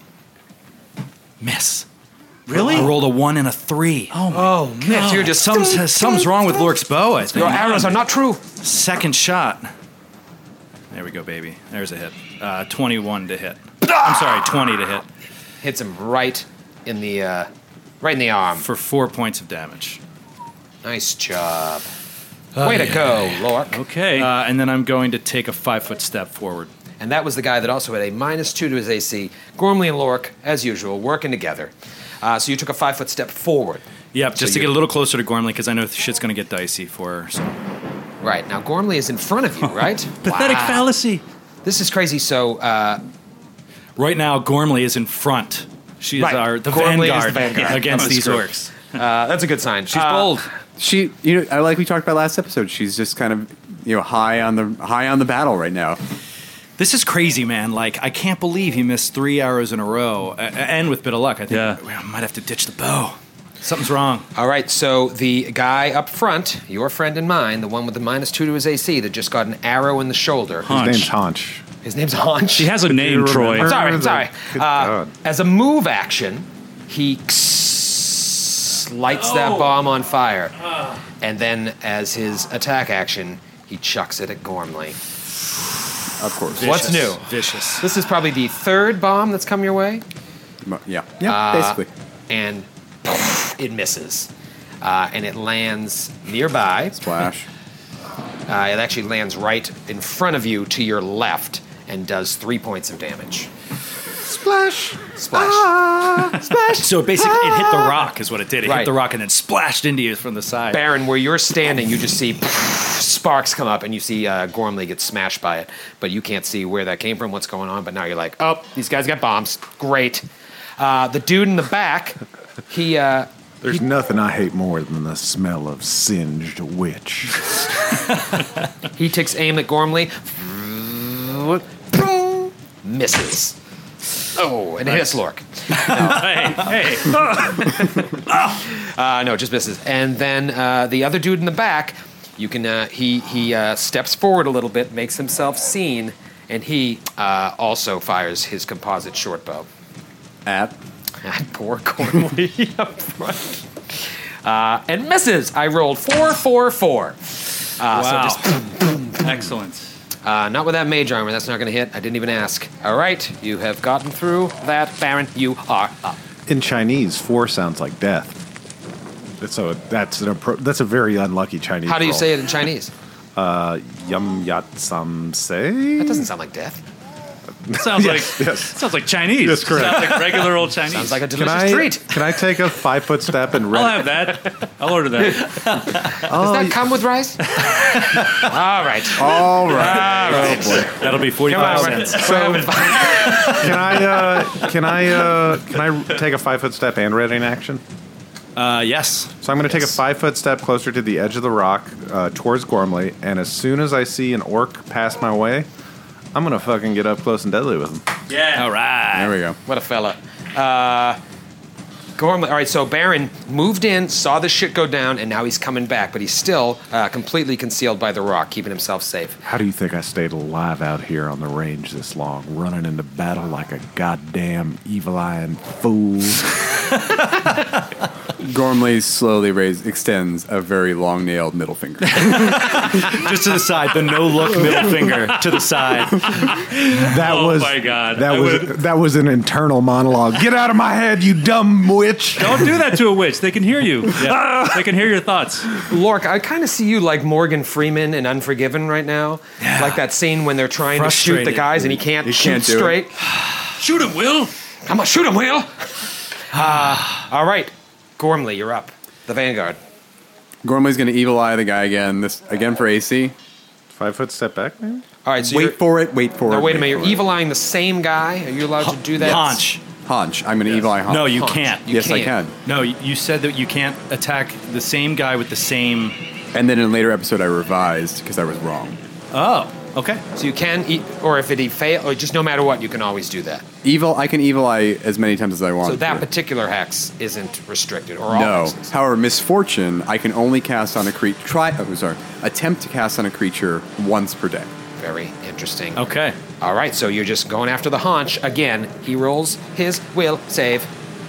Miss. Really? I rolled a 1 and a 3. Oh, man. So you're just... Something's wrong with Lork's bow, I think. Your arrows are not true. Second shot. There we go, baby. There's a hit. 21 to hit. I'm sorry, 20 to hit. Hits him right in the arm. For 4 points of damage. Nice job. Way to go, Lork. Okay. And then I'm going to take a 5-foot step forward. And that was the guy that also had a -2 to his AC. Gormley and Lork, as usual, working together. So you took a 5-foot step forward. Yep, just to get a little closer to Gormley because I know shit's going to get dicey for her. So. Right. Now, Gormley is in front of you, right? Pathetic fallacy. This is crazy. So, right now, Gormley is in front. She is Right. the Gormley is vanguard, the vanguard. against these true. orcs. that's a good sign. She's bold. She, like we talked about last episode, she's just kind of, high on the battle right now. This is crazy, man. Like, I can't believe he missed 3 arrows in a row. And with bit of luck, I think we might have to ditch the bow. Something's wrong. All right, so the guy up front, your friend and mine, the one with the -2 to his AC that just got an arrow in the shoulder. His name's Haunch. His name's Haunch. He has a name, Troy. I'm sorry. Good God. As a move action, he lights that bomb on fire. And then as his attack action, he chucks it at Gormley. Of course. What's new? Vicious. This is probably the third bomb that's come your way. Yeah, basically. And it misses. And it lands nearby. Splash. It actually lands right in front of you to your left and does 3 points of damage. Splash. Splash. Splash. So basically, it hit the rock, is what it did. It Right. hit the rock and then splashed into you from the side. Baron, where you're standing, you just see sparks come up and you see Gormley get smashed by it. But you can't see where that came from, what's going on. But now you're like, oh, these guys got bombs. Great. The dude in the back, he... There's nothing I hate more than the smell of singed witch. He takes aim at Gormley. Misses. Oh, and it hits Lork. No, just misses. And then the other dude in the back, you can he steps forward a little bit, makes himself seen, and he also fires his composite short bow. At Poor Gormley up front. And misses. I rolled 4, 4, 4. Wow. So just Excellent. not with that mage armor. That's not going to hit. I didn't even ask. All right. You have gotten through that, Baron. You are up. In Chinese, 4 sounds like death. So that's a very unlucky Chinese. How do you roll. say it in Chinese? Yum yat sam say? That doesn't sound like death. Sounds Yes. sounds like Chinese. That's correct. Sounds like regular old Chinese. Sounds like a Can delicious treat. Can I take a 5-foot step and I'll have that. I'll order that. Does that come with rice? All right. All right. Oh boy. That'll be 45 cents. Can I take a 5-foot step and ready in action? Yes. So I'm going to take a 5-foot step closer to the edge of the rock towards Gormley, and as soon as I see an orc pass my way, I'm going to fucking get up close and deadly with him. Yeah. All right. there we go. What a fella. Gormley. All right, so Baron moved in, saw the shit go down, and now he's coming back, but he's still completely concealed by the rock, keeping himself safe. How do you think I stayed alive out here on the range this long, running into battle like a goddamn evil-eyeing fool? Gormley slowly extends a very long-nailed middle finger. Just to the side, the no-look middle finger to the side. That Oh was my God. That was an internal monologue. Get out of my head, you dumb witch! Don't do that to a witch. They can hear you. Yeah. They can hear your thoughts. Lork, I kind of see you like Morgan Freeman in Unforgiven right now. Yeah. Like that scene when they're trying to shoot the Frustrated. guys and he can't shoot can't do it. straight. Shoot him, Will. Come on, shoot him, Will. All right, Gormley, you're up. The Vanguard. Gormley's going to evil eye the guy again. This again for AC. 5 foot step back, man. All right, so Wait for it. Wait for it. Now, wait a minute. You're for it. evil eyeing the same guy? Are you allowed to do that? Haunch. Haunch. I'm going to evil eye Haunch. No, you Haunch. can't. You Yes, I can't. can. No, you said that you can't attack the same guy with the same. And then in a later episode, I revised because I was wrong. Oh, okay. So you can, or if it fail, or just no matter what, you can always do that. I can evil eye as many times as I want. So that to. particular hex isn't restricted, or all No. hexes. However, misfortune, I can only cast on a creature. Attempt to cast on a creature once per day. Very interesting. Okay. All right, so you're just going after the Haunch. Again, he rolls his will save,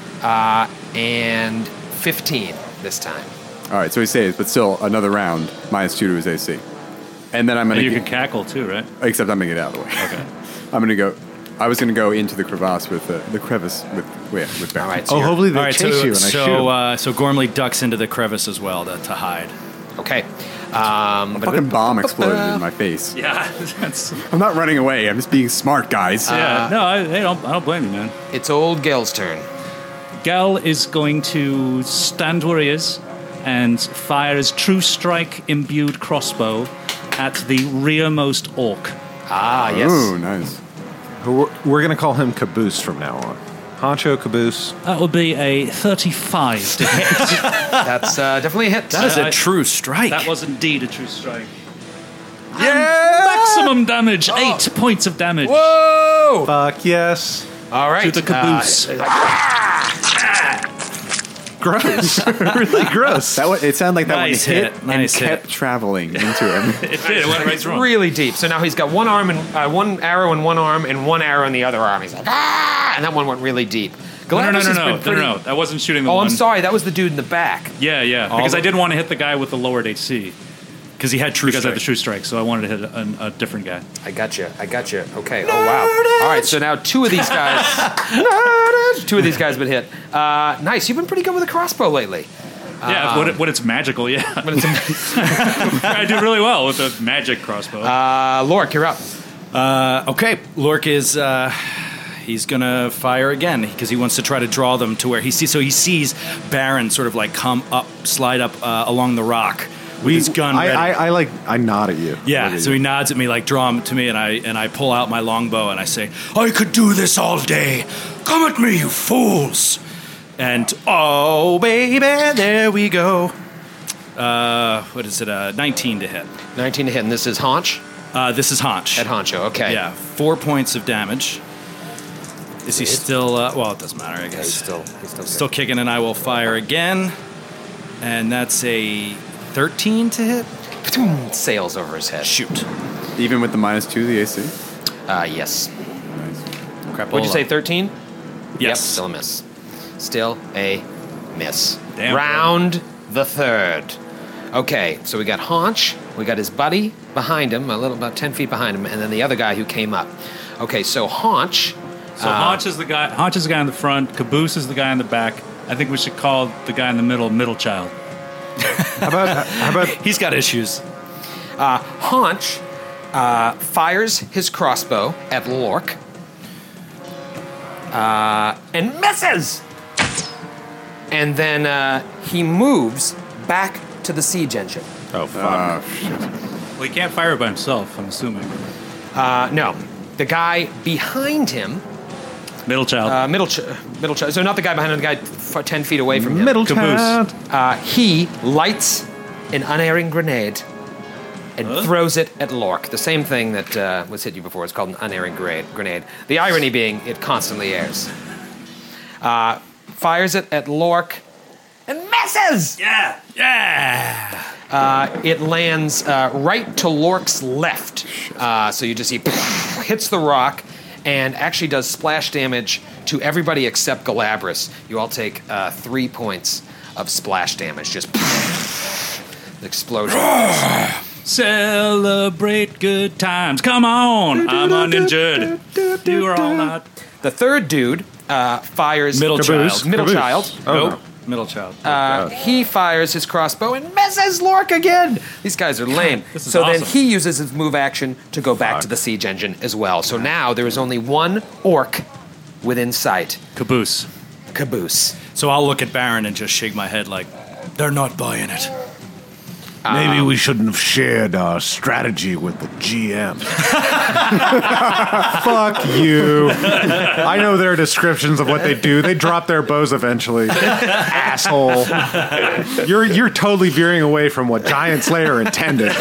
and 15 this time. All right, so he saves, but still another round -2 to his AC. And then I'm going And you to can cackle too, right? except I'm going to get out of the way. Okay. I'm going to go. I was going to go into the crevasse with the crevice with Barry. All right, so Oh, you're- hopefully they All right. chase you and I shoot 'em. So Gormley ducks into the crevice as well to hide. okay. A fucking bomb exploded in my face. Yeah. That's, I'm not running away. I'm just being smart, guys. yeah. No, I don't blame you, man. It's old Gel's turn. Gal is going to stand where he is and fire his True Strike imbued crossbow at the rearmost orc. Ah, yes. Ooh, nice. We're going to call him Caboose from now on. Honcho Caboose. That would be a 35 to hit. That's definitely a hit. That is a I- true strike. That was indeed a true strike. Yeah! Maximum damage, 8 points of damage Whoa! Fuck yes. All right. to the caboose. Gross. Really gross. It sounded like that Nice one hit. hit Nice and kept hit. traveling into him. It did, it went right through him. really deep. So now he's got one arm and one arrow in one arm and one arrow in the other arm. He's like, ah! And that one went really deep. Galactus has been pretty- No. That wasn't shooting the Oh, one. I'm sorry. That was the dude in the back. Yeah, because I didn't want to hit the guy with the lowered HC. Because he had true Because I strike. had the true strike, so I wanted to hit a different guy. I got you. Okay. Oh, wow. All right. So now two of these guys been hit. Nice. You've been pretty good with a crossbow lately. Yeah, when it's magical, yeah. But it's I do really well with the magic crossbow. Lork, you're up. Okay, Lork is he's gonna fire again because he wants to try to draw them to where he sees. So he sees Baron sort of like slide up along the rock with his gun ready. I nod at you. Yeah, so he nods at me like draw him to me, and I pull out my longbow and I say, "I could do this all day. Come at me, you fools!" And oh baby, there we go. What is it? 19 to hit. 19 to hit, and this is Haunch This is Haunch. at Honcho. Okay. Yeah, 4 points of damage. Is he still? Well, it doesn't matter. I guess He's still kicking, and I will fire again, and that's a 13 to hit. sails over his head. Shoot. Even with the -2, the AC. Yes. Crap. What'd you say? 13? Yep. Yes. Still a miss. Still a miss. Damn. Round the third. Okay, so we got Haunch. We got his buddy behind him, about 10 feet behind him, and then the other guy who came up. Okay, so Haunch. So Haunch is the guy. Haunch is the guy in the front. Caboose is the guy in the back. I think we should call the guy in the middle child. How about He's got issues. Haunch fires his crossbow at Lork and misses. And then he moves back to the siege engine. oh fuck? Well, he can't fire by himself, I'm assuming. No, the guy behind him, Middle child. middle child. So not the guy behind him, the guy 10 feet away from him. Middle Caboose. child. He lights an unerring grenade and throws it at Lork. The same thing that was hit you before. It's called an unerring grenade. The irony being it constantly airs. Fires it at Lork and misses! Yeah. It lands right to Lork's left. So you just see hits the rock and actually does splash damage to everybody except Galabras. You all take 3 points of splash damage. Just explosion. Celebrate good times. Come on. I'm uninjured. You are all not. The third dude fires Middle child. Middle child. Nope. Middle child. He fires his crossbow and misses Lork again. These guys are lame. This is so then awesome. he uses his move action to go back to the siege engine as well. So now there is only one orc within sight. Caboose. Caboose. So I'll look at Baron and just shake my head like, they're not buying it. Maybe we shouldn't have shared our strategy with the GM. Fuck you. I know their descriptions of what they do. They drop their bows eventually. Asshole. You're totally veering away from what Giant Slayer intended.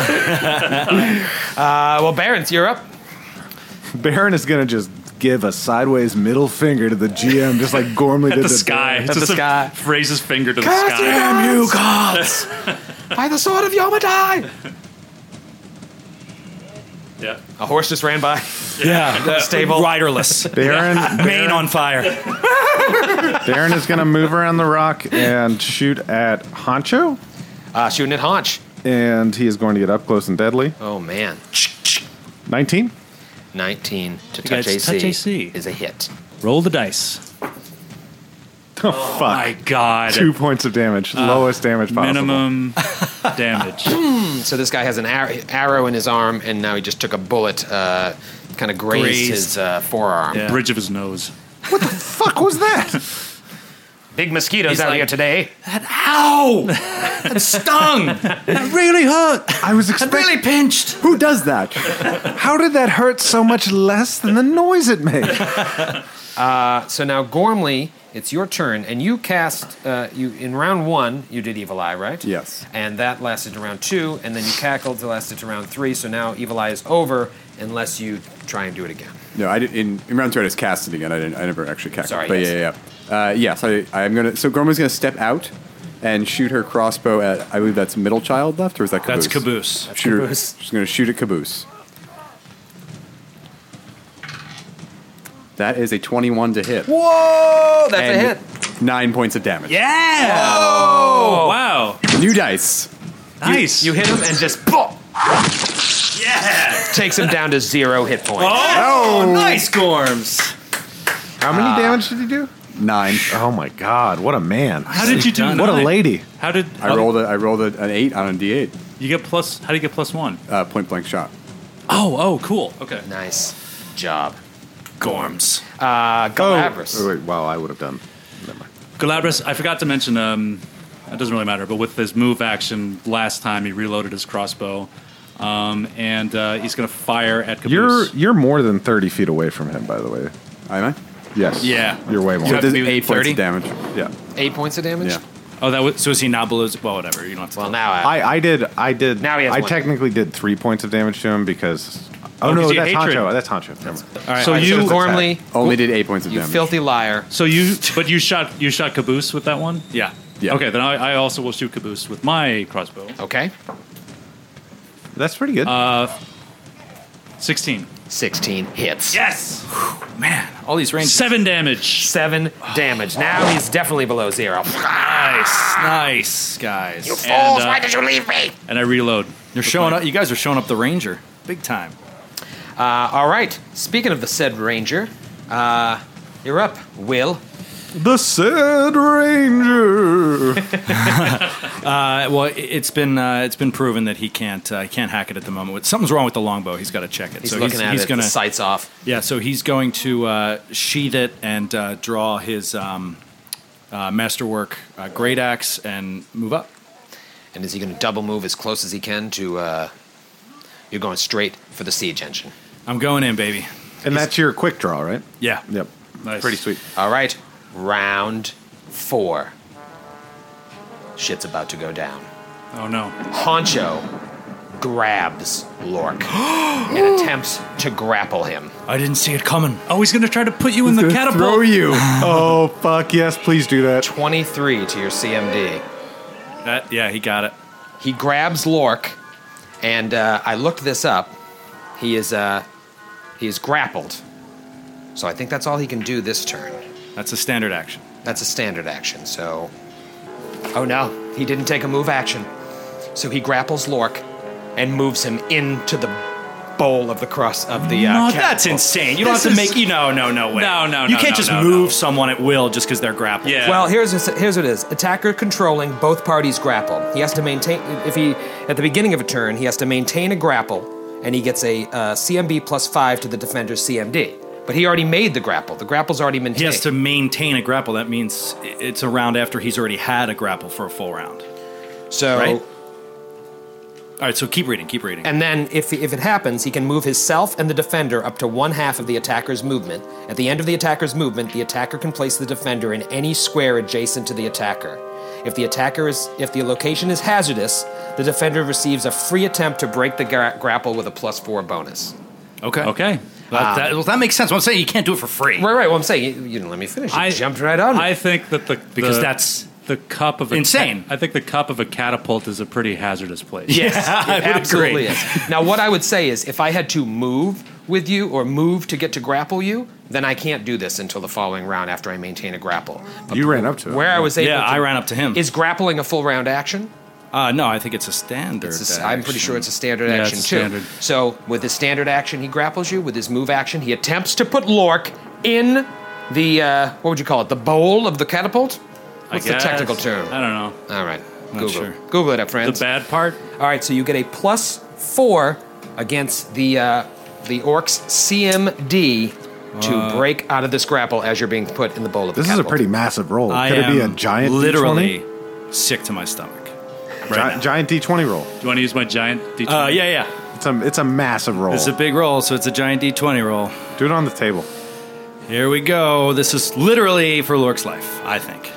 Well, Barons, you're up. Baron is going to just give a sideways middle finger to the GM, just like Gormley did The to sky. At the Just sky. raise his finger to the sky. Damn you, gods! By the sword of Yomadai! Yeah. A horse just ran by. Yeah. Stable. Riderless. Baron on fire. Baron is going to move around the rock and shoot at Honcho, Shooting at Haunch. and he is going to get up close and deadly. Oh, man. 19. 19 to guys, touch touch AC. is a hit. Roll the dice. Oh, fuck. My God. 2 points of damage. Lowest damage possible. Minimum damage. So this guy has an arrow in his arm, and now he just took a bullet, kind of grazed his forearm. Yeah. Bridge of his nose. Fuck was that? Big mosquitoes out here today. Ow! That stung! That really hurt. I was expecting. Really pinched! Who does that? How did that hurt so much less than the noise it made? So now, Gormley, it's your turn, and you cast, in round 1, you did Evil Eye, right? Yes. And that lasted to round 2, and then you cackled to lasted to round 3, so now Evil Eye is over unless you try and do it again. No, I did, in round 2 I just cast it again. I never actually cast Sorry, it. But yes. yes, I'm gonna. So Gormley's gonna step out and shoot her crossbow at. I believe that's Middle Child left, or is that Caboose? That's Caboose. Shoot her- Caboose. She's gonna shoot at Caboose. That is a 21 to hit. Whoa! That's a And hit. 9 points of damage. Yeah. Oh, wow. New dice. Nice. You hit him and just boom, yeah. takes him down to 0 hit points. Oh, nice, Gorms! How many damage did he do? 9. Oh my god, what a man. How did you do What a 9? lady. How did I rolled an 8 on a D8. you get plus? How do you get +1? Point blank shot. Oh, cool. Okay. Nice job. Gorms. Galabras. Oh, wait, well, I would have done. Never mind. Galabras, I forgot to mention. It doesn't really matter, but with his move action last time, he reloaded his crossbow, and he's going to fire at Caboose. You're more than 30 feet away from him, by the way. Am I? Yes. Yeah. You're way more. You have to be 8 points 30? of damage. Yeah. 8 points of damage? Yeah. Oh, that was So is he not below? Well, whatever. You don't have to. Well, now I did. Now he has I one. technically did 3 points of damage to him because. Oh, no, 'cause you that's hatred. Honcho. That's Honcho. Never mind. all right. So you Gormley, Only did 8 points of you damage. filthy liar. So you shot Caboose with that one. Yeah. Yeah. Okay, then I also will shoot Caboose with my crossbow. Okay. That's pretty good. 16. 16 hits. Yes. Man, all these ranges. 7 damage. 7 damage. Now he's definitely below 0. Nice, guys. Fools, And, why did you leave me? And I reload. You're showing up. You guys are showing up the Ranger, big time. All right. Speaking of the said ranger, you're up, Will. the said ranger. Well, it's been proven that he can't hack it at the moment. Something's wrong with the longbow. He's got to check it. He's so looking at he's it. gonna The sight's off. Yeah, so he's going to sheath it and draw his masterwork great axe and move up. And is he going to double move as close as he can to? You're going straight for the siege engine. I'm going in, baby. And that's your quick draw, right? Yeah. Yep. Nice. Pretty sweet. All right. Round 4. Shit's about to go down. Oh no. Honcho grabs Lork and attempts to grapple him. I didn't see it coming. Oh, he's gonna try to put you in the catapult. Throw you. Oh, fuck. Yes, please do that. 23 to your CMD. Yeah, he got it. He grabs Lork, and I looked this up. He is grappled. So I think that's all he can do this turn. That's a standard action. That's a standard action, so Oh no, he didn't take a move action. So he grapples Lork and moves him into the bowl of the cross of the No, catapult. that's insane. You don't have to make... No way. No, You can't just move someone at will just because they're grappled. Yeah. Well, here's what it is. Attacker controlling, both parties grapple. He has to maintain, at the beginning of a turn, he has to maintain a grapple, and he gets a CMB plus 5 to the defender's CMD. But he already made the grapple. The grapple's already maintained. He has to maintain a grapple. That means it's a round after he's already had a grapple for a full round. So... Right? All right, so keep reading. And then, if it happens, he can move himself and the defender up to 1/2 of the attacker's movement. At the end of the attacker's movement, the attacker can place the defender in any square adjacent to the attacker. If the location is hazardous, the defender receives a free attempt to break the grapple with a +4 bonus. Okay. That makes sense. I'm saying you can't do it for free. Right. Well, I'm saying you didn't let me finish. You jumped right on me. I think that Because that's the cup of insane. I think the cup of a catapult is a pretty hazardous place. Yes, I it would absolutely agree. is. Now, what I would say is, if I had to move with you or move to get to grapple you, then I can't do this until the following round after I maintain a grapple. But You ran up to it. where I was able to... I ran up to him. Is grappling a full round action? No, I think it's a standard. I'm pretty sure it's a standard Yeah, action, it's too. standard. So, with his standard action, he grapples you. With his move action, he attempts to put Lork in the, what would you call it, the bowl of the catapult? What's the guess. technical term? I don't know. All right, Google. sure. Google it up, friends. The bad part? All right, so you get a +4 against the orc's CMD to break out of this grapple as you're being put in the bowl of the This is a catapult. pretty massive roll. I Could it be a am giant literally D20? sick to my stomach. Giant D20 roll. Do you want to use my giant D20? Yeah. It's a massive roll. It's a big roll, so it's a giant D20 roll. Do it on the table. Here we go. This is literally for Lork's life, I think.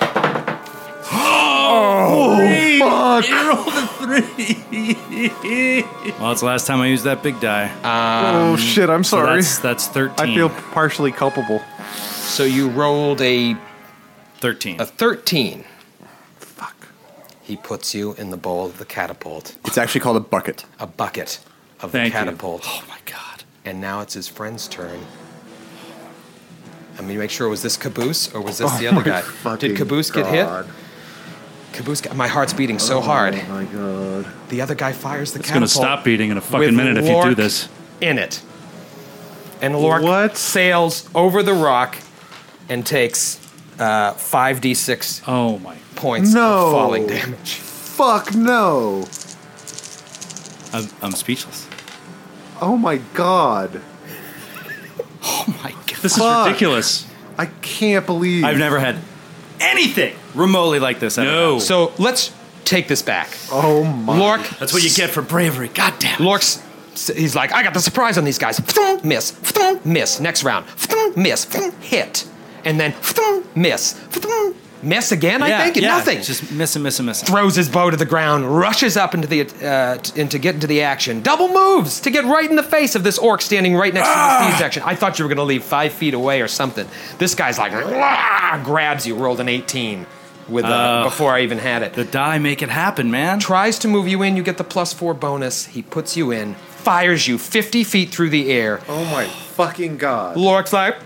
Fuck! You rolled a 3. Well, it's the last time I used that big die. Oh shit! I'm So sorry. that's 13. I feel partially culpable. So you rolled a 13. 13. Fuck. He puts you in the bowl of the catapult, It's actually called a bucket. a bucket of Thank the you. catapult. Oh my god. And now it's his friend's turn. Let me make sure, was this Caboose or was this the Oh other my guy? fucking Did Caboose get hit? God. Caboose got, my heart's beating so hard. Oh my god. The other guy fires the It's going to catapult. stop beating in a with fucking minute if you do Lork this. in it. And Lork What? sails over the rock and takes 5d6 Oh my. points No. of falling damage. Fuck no. I'm speechless. Oh my god. Oh my god. This Fuck. is ridiculous. I can't believe. I've never had anything remotely like this ever. No. So let's take this back. Oh my. Lork, That's what you get for bravery. God damn. Lork's, he's like, I got the surprise on these guys. Miss, miss. Next round, miss, hit, and then miss again. I think nothing. Just missing. Throws his bow to the ground, rushes up into the get into the action. Double moves to get right in the face of this orc standing right next to the siege action. I thought you were going to leave 5 feet away or something. This guy's like, grabs you, rolled an 18 with before I even had it. The die make it happen, man. Tries to move you in, you get the +4 bonus. He puts you in, fires you 50 feet through the air. Oh my fucking god. Lork's like,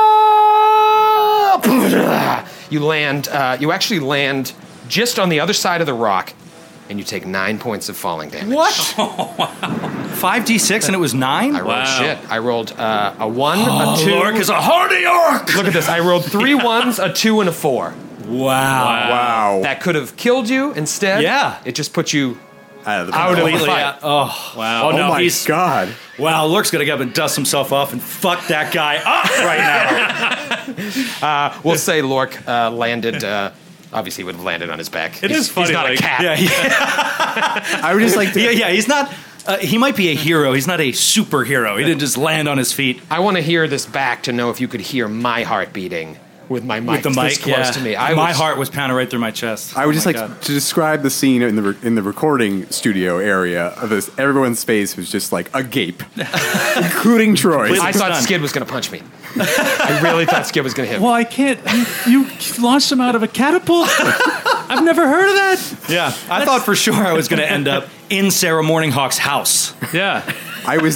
you land, you actually land just on the other side of the rock, and you take 9 points of falling damage. What? 5d6 and it was 9? I rolled Wow. shit. I rolled a 1, a 2. Lork is a hardy orc! Look at this. I rolled 3 1s, a 2, and a 4. Wow. That could have killed you. Instead, Yeah. it just put you Out of the out of the Completely, fight. Oh, Wow. Oh, no, Oh my he's... god. Wow, Lork's gonna get up and dust himself off and fuck that guy up right now. We'll say Lork landed. Obviously, would have landed on his back. It is funny, He's not like- a cat. I would just like to. He's not... he might be a hero. He's not a superhero. He didn't just land on his feet. I want to hear this back to know if you could hear my heart beating with my mic With the mic, this close to me. My heart was pounding right through my chest. I would just Oh like my God. to describe the scene in the recording studio area of this. Everyone's face was just like agape, including Troy. I thought Done. Skid was going to punch me. I really thought Skid was going to hit me. Well, I can't. You launched him out of a catapult? I've never heard of that. Yeah, I thought for sure I was going to end up in Sarah Morninghawk's house. Yeah. I was.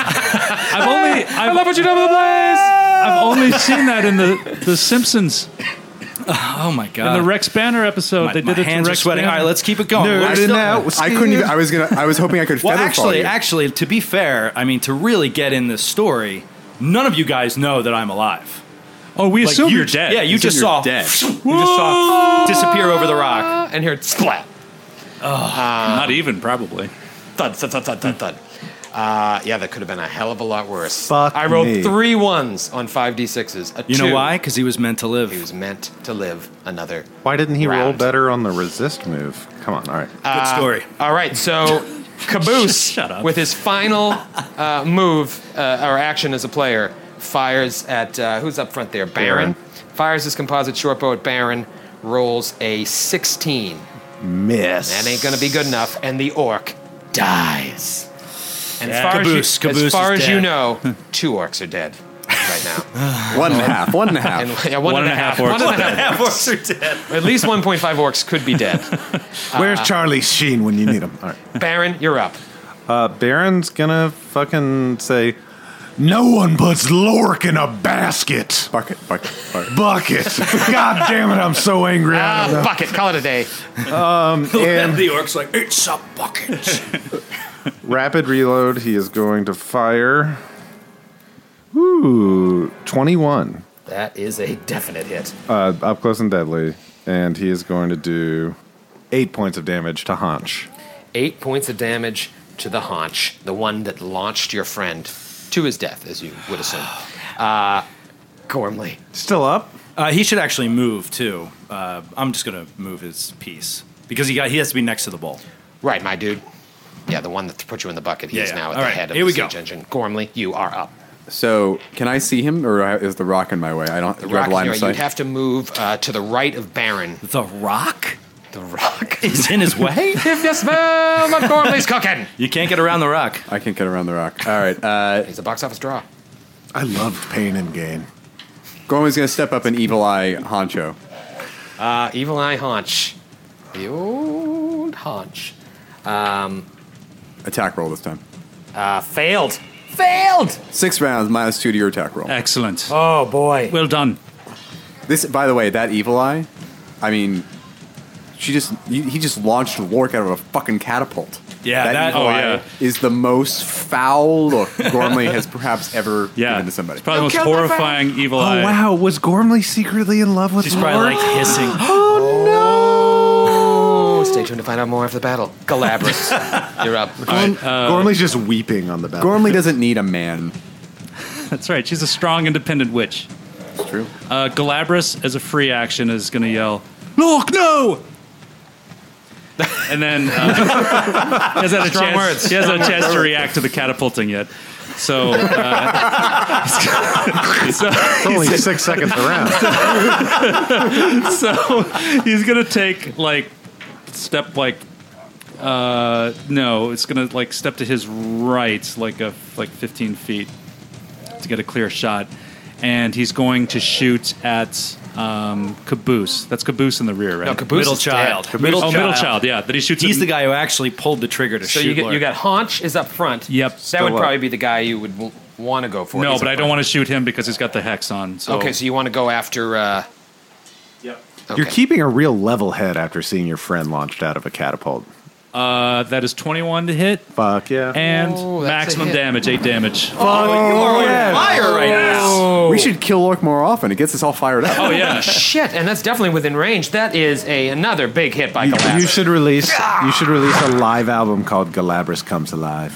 I love what you done with the Blaze! I've only seen that in the Simpsons. Oh my In god! the Rex Banner episode, they did it to hands are Rex sweating. Banner. All right, let's keep it going. I couldn't even. I was hoping I could Well, feather fall you. actually, to be fair, I mean, to really get in this story, none of you guys know that I'm alive. Oh, we Like, assume you- you're dead. Yeah, you just you're saw dead. You just saw disappear over the rock. And here, splat. Not even, probably. Thud, thud, thud, thud, thud, thud. Yeah, that could have been a hell of a lot worse. Fuck I rolled me. 3 ones on 5d6s. You know why? Because he was meant to live. He was meant to live another. Why didn't he roll round. better on the resist move? Come on, all right. Good story. All right, so Caboose, Shut up. with his final move or action as a player, fires at who's up front there? Baron. Fires his composite shortbow at Baron. Rolls a 16. Miss. That ain't gonna be good enough, and the orc dies. And as far, Caboose as, far is as you dead. know, 2 orcs are dead right now. 1.5. 1.5. And, yeah, one and a half. orcs. 1.5 orcs are dead. At least 1.5 orcs could be dead. Where's Charlie Sheen when you need him? All right. Baron, you're up. Baron's gonna fucking say, no one puts Lork in a basket. Bucket. Bucket. God damn it, I'm so angry. I don't know. Bucket, call it a day. And the orc's like, it's a bucket. Rapid reload, he is going to fire. Ooh, 21. That is a definite hit. Up close and deadly. And he is going to do 8 points of damage to Haunch. 8 points of damage to the haunch, the one that launched your friend to his death, as you would assume. Gormley. Still up? He should actually move too. I'm just gonna move his piece because he has to be next to the ball. Right, my dude. Yeah, the one that put you in the bucket. He's Yeah. now at All the right, head of here the we go. siege engine. Gormley, you are up. So, can I see him, or is the rock in my way? I don't. The do I have rock, line of you'd sight? have to move to the right of Baron. The rock The rock is in his way. If you smell what Gormley's cooking. You can't get around the rock. I can't get around the rock. All right. He's a box office draw. I loved Pain and Gain. Gormley's going to step up an evil eye honcho. Evil Eye Haunch. The old haunch. Attack roll this time. Failed. Failed! 6 rounds, -2 to your attack roll. Excellent. Oh, boy. Well done. This, by the way, that evil eye, I mean, he just launched Lork out of a fucking catapult. Yeah, that- evil oh, eye yeah. is the most foul look Gormley has perhaps ever Yeah. given to somebody. It's probably the most horrifying evil Oh, eye. wow. Was Gormley secretly in love with She's probably like hissing. Oh, stay tuned to find out more after the battle. Galabras, you're up. Gormley's just weeping on the battlefield. Gormley doesn't need a man. That's right. She's a strong, independent witch. It's true. Galabras, as a free action, is going to yell, "Look, no!" And then he hasn't had a Strong chance. words. He hasn't had a chance to react to the catapulting yet. So, It's only 6 seconds around. so he's going to take step no, it's going to step to his right, like 15 feet to get a clear shot, and he's going to shoot at Caboose. That's Caboose in the rear, right? No, Caboose Middle is child. dead. Middle Middle child. Yeah, that he shoots. He's at, the guy who actually pulled the trigger to So shoot. you got Haunch is up front. Yep. That would Still up. probably be the guy you would want to go for. No, He's but up I don't front. want to shoot him because he's got the hex on. So. Okay, so you want to go after... Yep. okay. You're keeping a real level head after seeing your friend launched out of a catapult. That is 21 to hit Fuck yeah. and Oh, that's a maximum hit. damage, 8 damage. you are on fire right now. We should kill Lork more often. It gets us all fired up. Oh yeah. Shit, and that's definitely within range. That is another big hit by Galabras. You should release a live album called Galabras Comes Alive.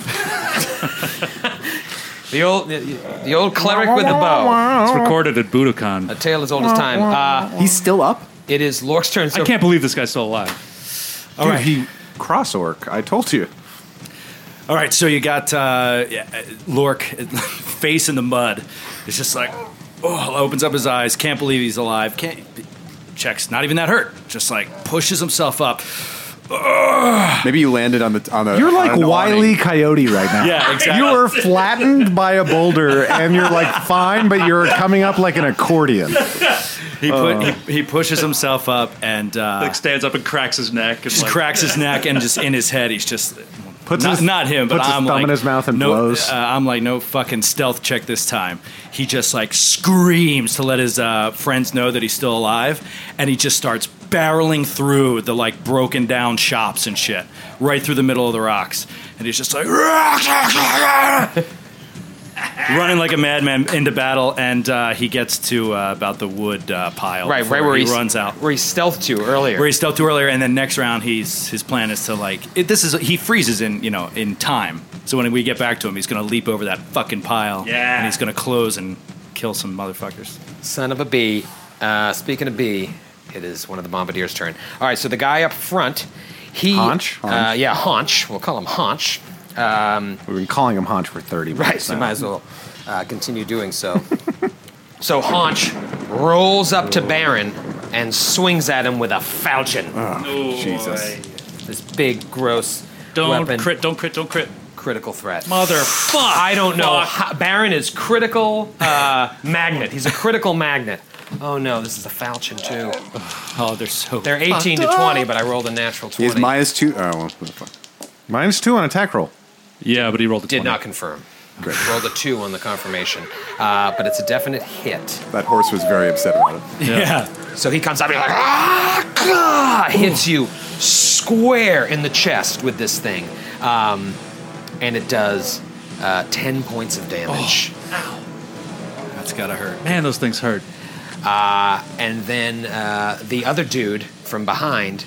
The old cleric with the bow. It's recorded at Budokan. A tale as old as time. He's still up? It is Lork's turn. So I can't believe this guy's still alive. Dude, he cross orc. I told you. All right, so you got Lork face in the mud. It's just like, opens up his eyes, can't believe he's alive. Checks, not even that hurt. Just like pushes himself up. Maybe you landed on the. You're like on an Wile E. awning. Coyote right now. Yeah, exactly. You are flattened by a boulder, and you're like fine, but you're coming up like an accordion. He pushes himself up and Stands up and cracks his neck. And just cracks his neck, and just in his head, he's just Puts not him, but puts his I'm thumb like in his mouth and no, blows. I'm like, no fucking stealth check this time. He just like screams to let his friends know that he's still alive, and he just starts barreling through the like broken down shops and shit, right through the middle of the rocks, and he's just like running like a madman into battle, and he gets to about the wood pile. Right before where he he's, runs out. where he stealthed to earlier. Where he stealthed to earlier, and then next round, his plan is to like he freezes in time. So when we get back to him, he's gonna leap over that fucking pile, and he's gonna close and kill some motherfuckers. Son of a bee. Speaking of bee, it is one of the Bombardier's turn. All right, so the guy up front, Haunch? yeah, Haunch. We'll call him Haunch. We've been calling him Haunch for 30 minutes. Right, so you might as well continue doing so. So Haunch rolls up to Baron and swings at him with a falchion. Oh, Jesus. This big, gross weapon. Don't crit. Critical threat. Motherfuck. I don't know. Baron is critical magnet. He's a critical magnet. Oh no, this is a falchion too. Oh, They're 18 to 20, but I rolled a natural 20. He has -2. Oh, well, what the fuck. -2 on attack roll. Yeah, but he rolled a 20. Did not confirm. Rolled a 2 on the confirmation. But it's a definite hit. That horse was very upset about it. Yeah. So he comes up and like, hits you square in the chest with this thing. And it does 10 points of damage. That's gotta hurt. Man, those things hurt. And then the other dude from behind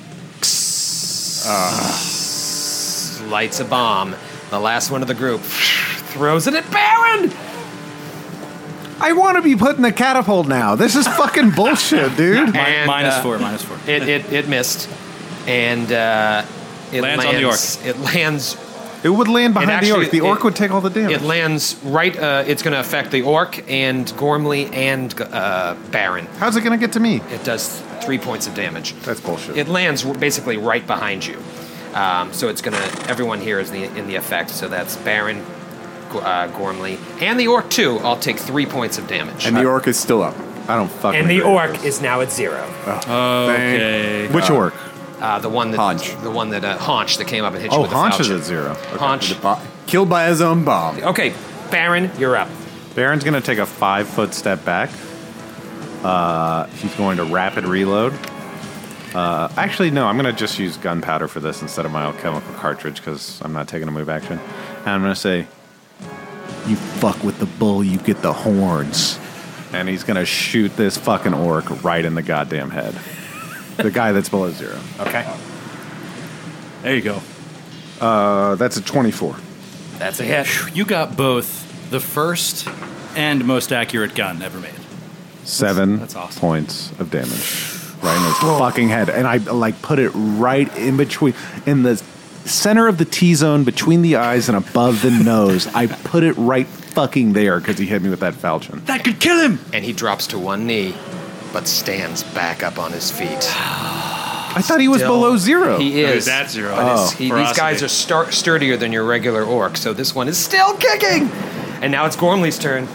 lights a bomb. The last one of the group throws it at Baron. I want to be put in the catapult now. This is fucking bullshit, dude. And, -4. It missed, and it Lands on the orc. It lands. It would land behind the orc. The orc would take all the damage. It lands right. It's going to affect the orc and Gormley and Baron. How's it going to get to me? It does 3 points of damage. That's bullshit. It lands basically right behind you. So it's going to. Everyone here is in the effect. So that's Baron, Gormley, and the orc too. I'll take 3 points of damage. And the orc is still up. I don't fucking And the agree with orc this. is now at 0. Okay. Which orc? The one that Haunch. The one that Haunch that came up and hit you Oh, with the Haunch is falchion. at 0. Haunch. Killed by his own bomb. Okay, Baron, you're up. Baron's going to take a 5-foot step back. He's going to rapid reload. Actually, no, I'm going to just use gunpowder for this instead of my alchemical cartridge because I'm not taking a move action. And I'm going to say, you fuck with the bull, you get the horns. And he's going to shoot this fucking orc right in the goddamn head. The guy that's below 0. Okay. There you go. That's a 24. That's a hit. You got both the first and most accurate gun ever made. 7 That's awesome. points of damage. Right in his fucking head. And I like put it right in between, in the center of the T-zone between the eyes and above the nose. I put it right fucking there because he hit me with that falchion. That could kill him. And he drops to one knee, but stands back up on his feet. I thought he was below 0. He is. That's 0. But these guys are sturdier than your regular orc, so this one is still kicking. And now it's Gormley's turn.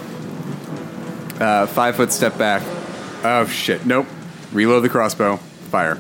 5-foot step back. Oh, shit. Nope. Reload the crossbow. Fire.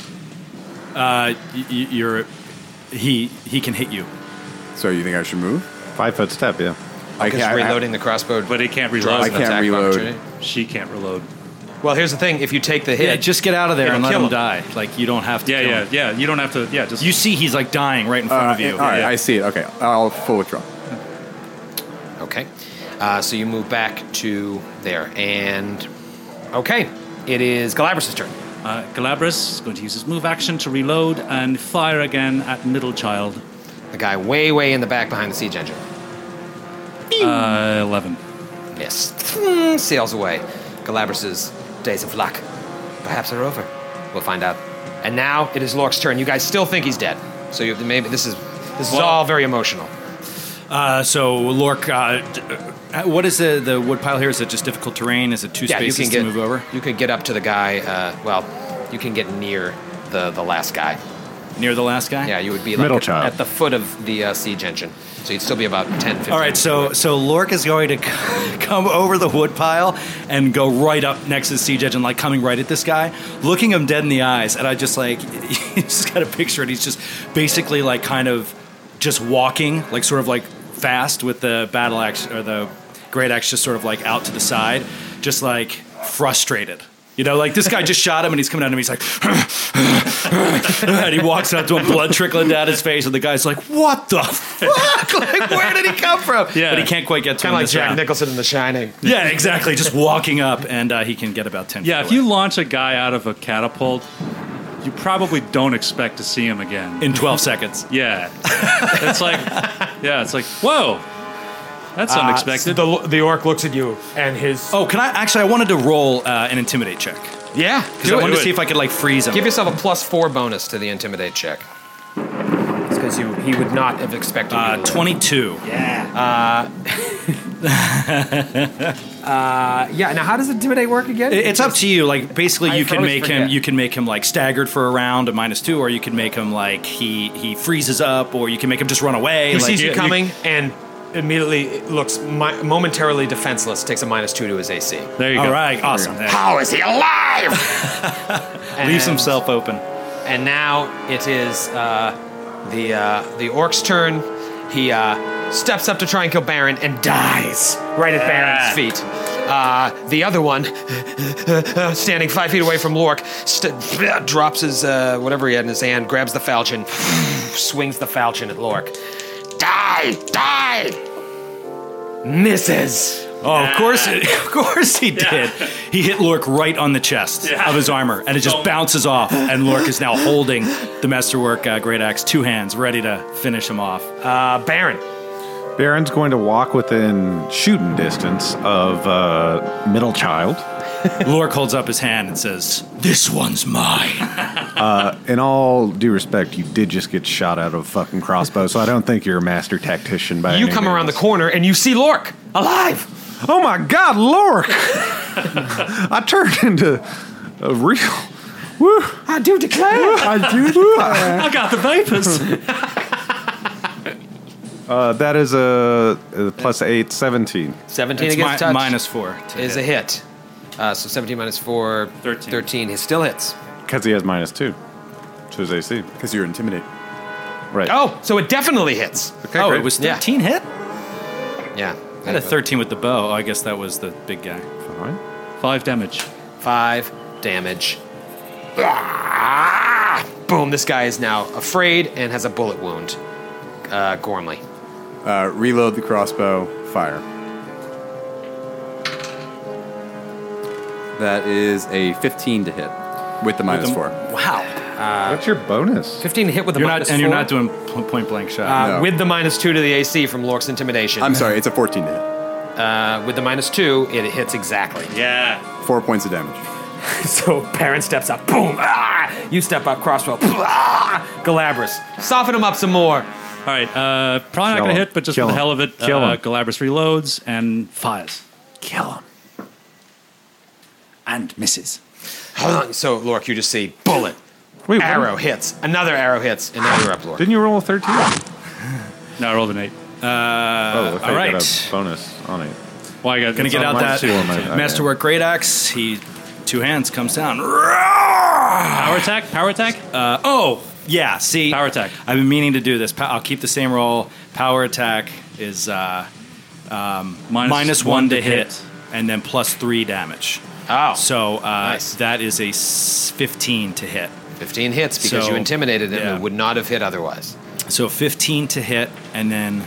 He can hit you. So you think I should move? 5-foot step, yeah. Because reloading the crossbow, But he can't draws reload. an attack opportunity. She can't reload. Well, here's the thing: if you take the hit, Yeah, just get out of there it'll and let kill him him. die. Like you don't have to. kill him. Yeah. You don't have to. Yeah, just You see, he's like dying right in front of you. All right, I see it. Okay, I'll full withdraw. Okay. So you move back to there, and okay, it is Galabras' turn. Galabras is going to use his move action to reload and fire again at middle child. The guy way in the back behind the siege engine. 11. Yes. Sails away. Galabras' days of luck perhaps are over. We'll find out. And now it is Lork's turn. You guys still think he's dead. So maybe this is all very emotional. So Lork, what is the wood pile here? Is it just difficult terrain? Is it two spaces to move over? You can get up to the guy. You can get near the last guy. Near the last guy? Yeah, you would be like Middle child. at the foot of the siege engine. So you'd still be about 10, 15. All right, so Lork is going to come over the wood pile and go right up next to the siege engine, like coming right at this guy, looking him dead in the eyes, and I just like, you just got to picture it. He's just basically like kind of just walking, like sort of like fast with the battle axe or the great axe just sort of like out to the side, just like frustrated. You know, like this guy just shot him and he's coming at him. He's like, and he walks up to him, blood trickling down his face. And the guy's like, what the fuck? Like, where did he come from? Yeah. But he can't quite get to him. Kind of like this Jack round. Nicholson in The Shining. Yeah, exactly. Just walking up and he can get about 10 feet Yeah, if away. you launch a guy out of a catapult, you probably don't expect to see him again. In 12 seconds. Yeah. It's like, whoa, that's unexpected. The orc looks at you and his... Oh, I wanted to roll an intimidate check. Yeah, Because I wanted to see if I could like freeze him. Give yourself a +4 bonus to the intimidate check. Because he would not have expected you to 22. Yeah. Now how does intimidate work again? It's up to you. Like basically, I you can always make forget. him. You can make him like staggered for a round, a -2, or you can make him like he freezes up, or you can make him just run away. He like, sees you coming and immediately looks momentarily defenseless. Takes a -2 to his AC. There you go. All right, awesome. How is he alive? Leaves himself open. And now it is the orc's turn. He steps up to try and kill Baron and dies right at Baron's feet. The other one, standing 5 feet away from Lork, drops his whatever he had in his hand, grabs the falchion, swings the falchion at Lork. Die! Misses. Oh, of course he did. He hit Lork right on the chest of his armor, and it just bounces off. And Lork is now holding the Masterwork Great Axe, 2 hands, ready to finish him off. Baron. Baron's going to walk within shooting distance of middle child. Lork holds up his hand and says, "This one's mine." In all due respect, you did just get shot out of a fucking crossbow, so I don't think you're a master tactician by You any come around the means. corner and you see Lork alive. Oh my God, Lork! I turned into a real. Woo! I do declare. I got the vapors. That is a +8, 17. 17 It's against touch -4 is a hit. So 17 minus 4, 13. He still hits. Because he has -2 to his AC. Because you're intimidate. Right. Oh, so it definitely hits. Okay, Oh, great. it was 13 hit? Yeah. I had a 13 with the bow. Oh, I guess that was the big guy. Fine. 5 damage. 5 damage. Ah! Boom, this guy is now afraid and has a bullet wound. Gormley. Reload the crossbow. Fire. That is a 15 to hit with the -4. Wow. What's your bonus? 15 to hit with a You're minus not, and 4. you're not doing point blank shot. No. With the -2 to the AC from Lork's intimidation. I'm sorry, it's a 14 to hit. With the -2, it hits exactly. Yeah. 4 points of damage. So Baron steps up. Boom. Ah! You step up, crossbow. Ah! Galabras. Soften him up some more. All right. Probably not Kill going to him. hit, but just Kill for the him. hell of it, Kill him. Galabras reloads and fires. Kill him. And misses. Hold on. So, Lork, you just see bullet. Wait, what? Arrow hits. Another arrow hits. And now you're up, Lork. Didn't you roll a 13? No, I rolled an 8. Oh, I all right. got a bonus on it. Well, I got Gonna get out that -2 on my- Masterwork Great Axe. He 2 hands comes down. Power attack? Power attack? Yeah, see. Power attack. I've been meaning to do this. I'll keep the same roll. Power attack is -1 to hit, and then +3 damage. Oh. So Nice. that is a 15 to hit. 15 hits because So, you intimidated him. yeah. It would not have hit otherwise. So 15 to hit, and then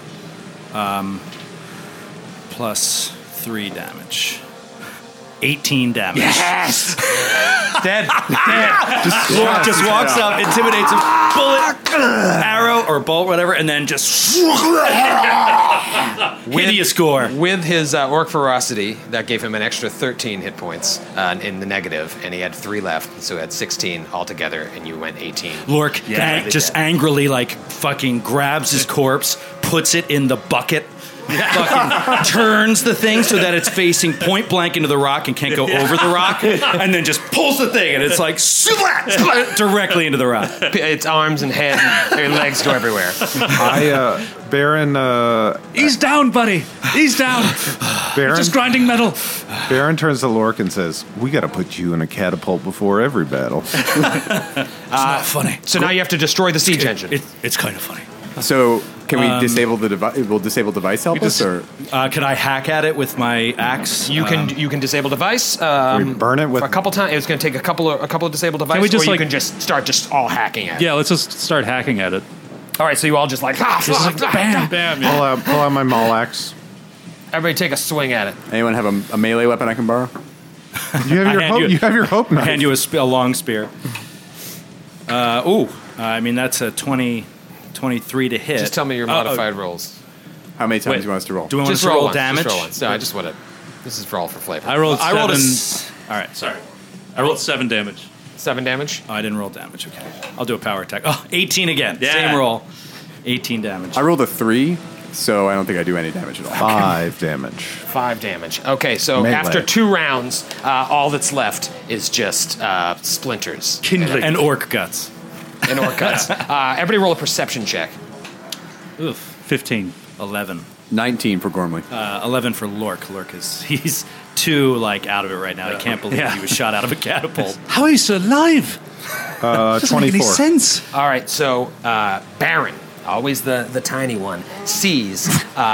+3 damage. 18 damage. Yes! Dead. Just walks up, intimidates him, bullet, arrow, or bolt, whatever, and then just hideous score. With his orc ferocity, that gave him an extra 13 hit points in the negative, and he had 3 left, so he had 16 altogether, and you went 18. Lork just angrily, like, fucking grabs his corpse, puts it in the bucket, fucking turns the thing so that it's facing point blank into the rock and can't go over the rock, and then just pulls the thing, and it's like, splat, directly into the rock. Its arms and head and legs go everywhere. Baron, He's down, buddy. He's down. Baron, Just grinding metal. Baron turns to Lork and says, "We got to put you in a catapult before every battle." It's not funny. So now you have to destroy the siege engine. It's kind of funny. So can we disable the device? Will disable device help us? Or Could I hack at it with my axe? You can disable device. we burn it with a couple times. It's going to take a couple of disable devices. we just, or you like- can just start all hacking at it. Yeah, let's just start hacking at it. All right, so you all just like Bam, bam. Yeah. Pull out my maul axe. Everybody take a swing at it. anyone have a melee weapon I can borrow? You have your hand hope. you- You have your hope knife. Hand you a long spear. I mean, that's a 23 to hit. Just tell me your modified rolls. How many times Wait. do you want us to roll? Do we want Just us to roll once, damage? Just roll once. No, I just want to. This is for all for flavor. I rolled I 7. rolled All right, sorry. I rolled 7 damage. 7 damage. Oh, I didn't roll damage. Okay. I'll do a power attack. Oh, 18 again. Yeah. Same roll. 18 damage. I rolled a 3, so I don't think I do any damage at all. 5 damage. 5 damage. Okay, so Melee. after 2 rounds, all that's left is just splinters Kindling. And orc guts. and orc guts. Everybody roll a perception check. Oof. 15. 11. 19 for Gormley. 11 for Lork. Lork he's too out of it right now. He can't believe he was shot out of a catapult. How are you still alive? Doesn't make any 24. sense. All right, so Baron, always the tiny one, sees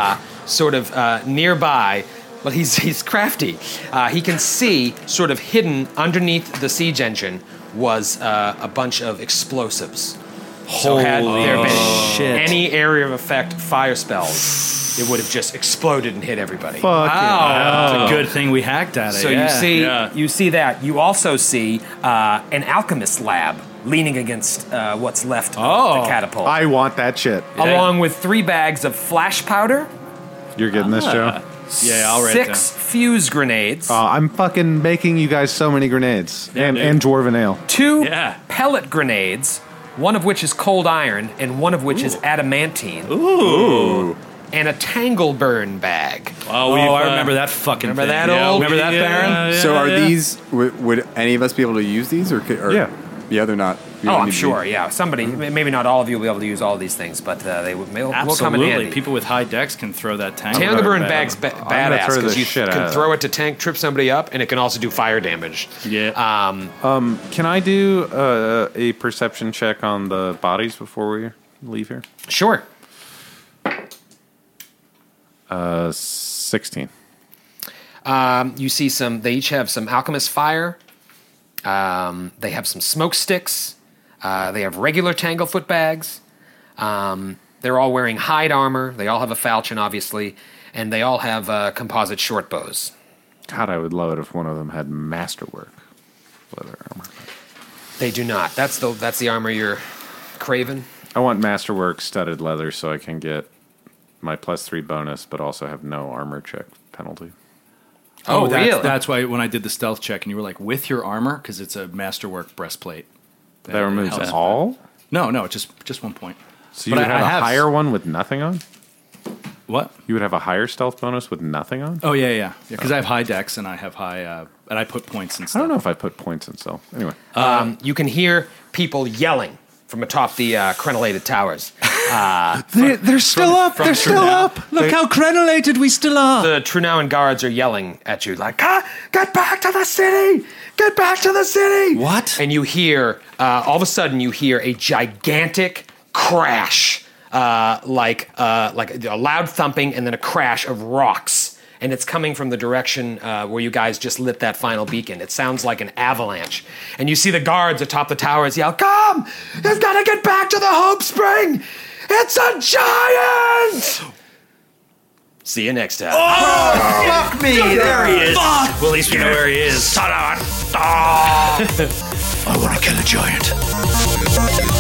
sort of nearby. Well, he's crafty. He can see sort of hidden underneath the siege engine was a bunch of explosies. So had there been shit. any area of effect fire spells, it would have just exploded and hit everybody. Fuck It's a good thing we hacked at it. So yeah. you see that. You also see an alchemist lab leaning against what's left of the catapult, I want that shit. along with 3 bags of flash powder, You're getting this, Joe? Yeah, I'll write it 6 fuse grenades, I'm fucking making you guys so many grenades. dude. and Dwarven Ale. 2 Yeah. pellet grenades, one of which is cold iron and one of which is adamantine. Ooh. And a tangle burn bag. Oh, I remember that fucking Remember thing. that old- Remember that, Baron? So are these? Would any of us be able to use these, or Yeah. Yeah, they're not. you Oh, don't I'm need to sure. be- Yeah, somebody. Maybe not all of you will be able to use all these things, but they will come in Absolutely. handy. People with high decks can throw that tank. Tangle burn bag's gonna badass throw because the you shit out can of throw it to tank, trip somebody up, and it can also do fire damage. Yeah. Can I do a perception check on the bodies before we leave here? Sure. 16. You see some. They each have some alchemist fire. They have some smoke sticks. They have regular tanglefoot bags. They're all wearing hide armor. They all have a falchion, obviously, and they all have composite short bows. God, I would love it if one of them had masterwork leather armor. They do not. That's the armor you're craving. I want masterwork studded leather so I can get my +3 bonus, but also have no armor check penalty. Oh, really? That's why when I did the stealth check and you were like, with your armor? Because it's a masterwork breastplate. That removes helps. all? No, just 1 point. So you But would I have a have- higher one with nothing on? What? You would have a higher stealth bonus with nothing on? Oh, yeah. Because I have high decks and I have high, and I put points and I stuff. don't know if I put points in stealth. Anyway. You can hear people yelling from atop the crenellated towers. They're still up! They're still up! Look how crenellated we still are. The Trunauan guards are yelling at you like, get back to the city! Get back to the city! What? And you hear, all of a sudden, you hear a gigantic crash, like a loud thumping and then a crash of rocks. And it's coming from the direction where you guys just lit that final beacon. It sounds like an avalanche. And you see the guards atop the towers yell, come! You've got to get back to the Hope Spring! It's a giant! See you next time. Fuck me! There he is. Well, at least we know where he is. I want to kill a giant.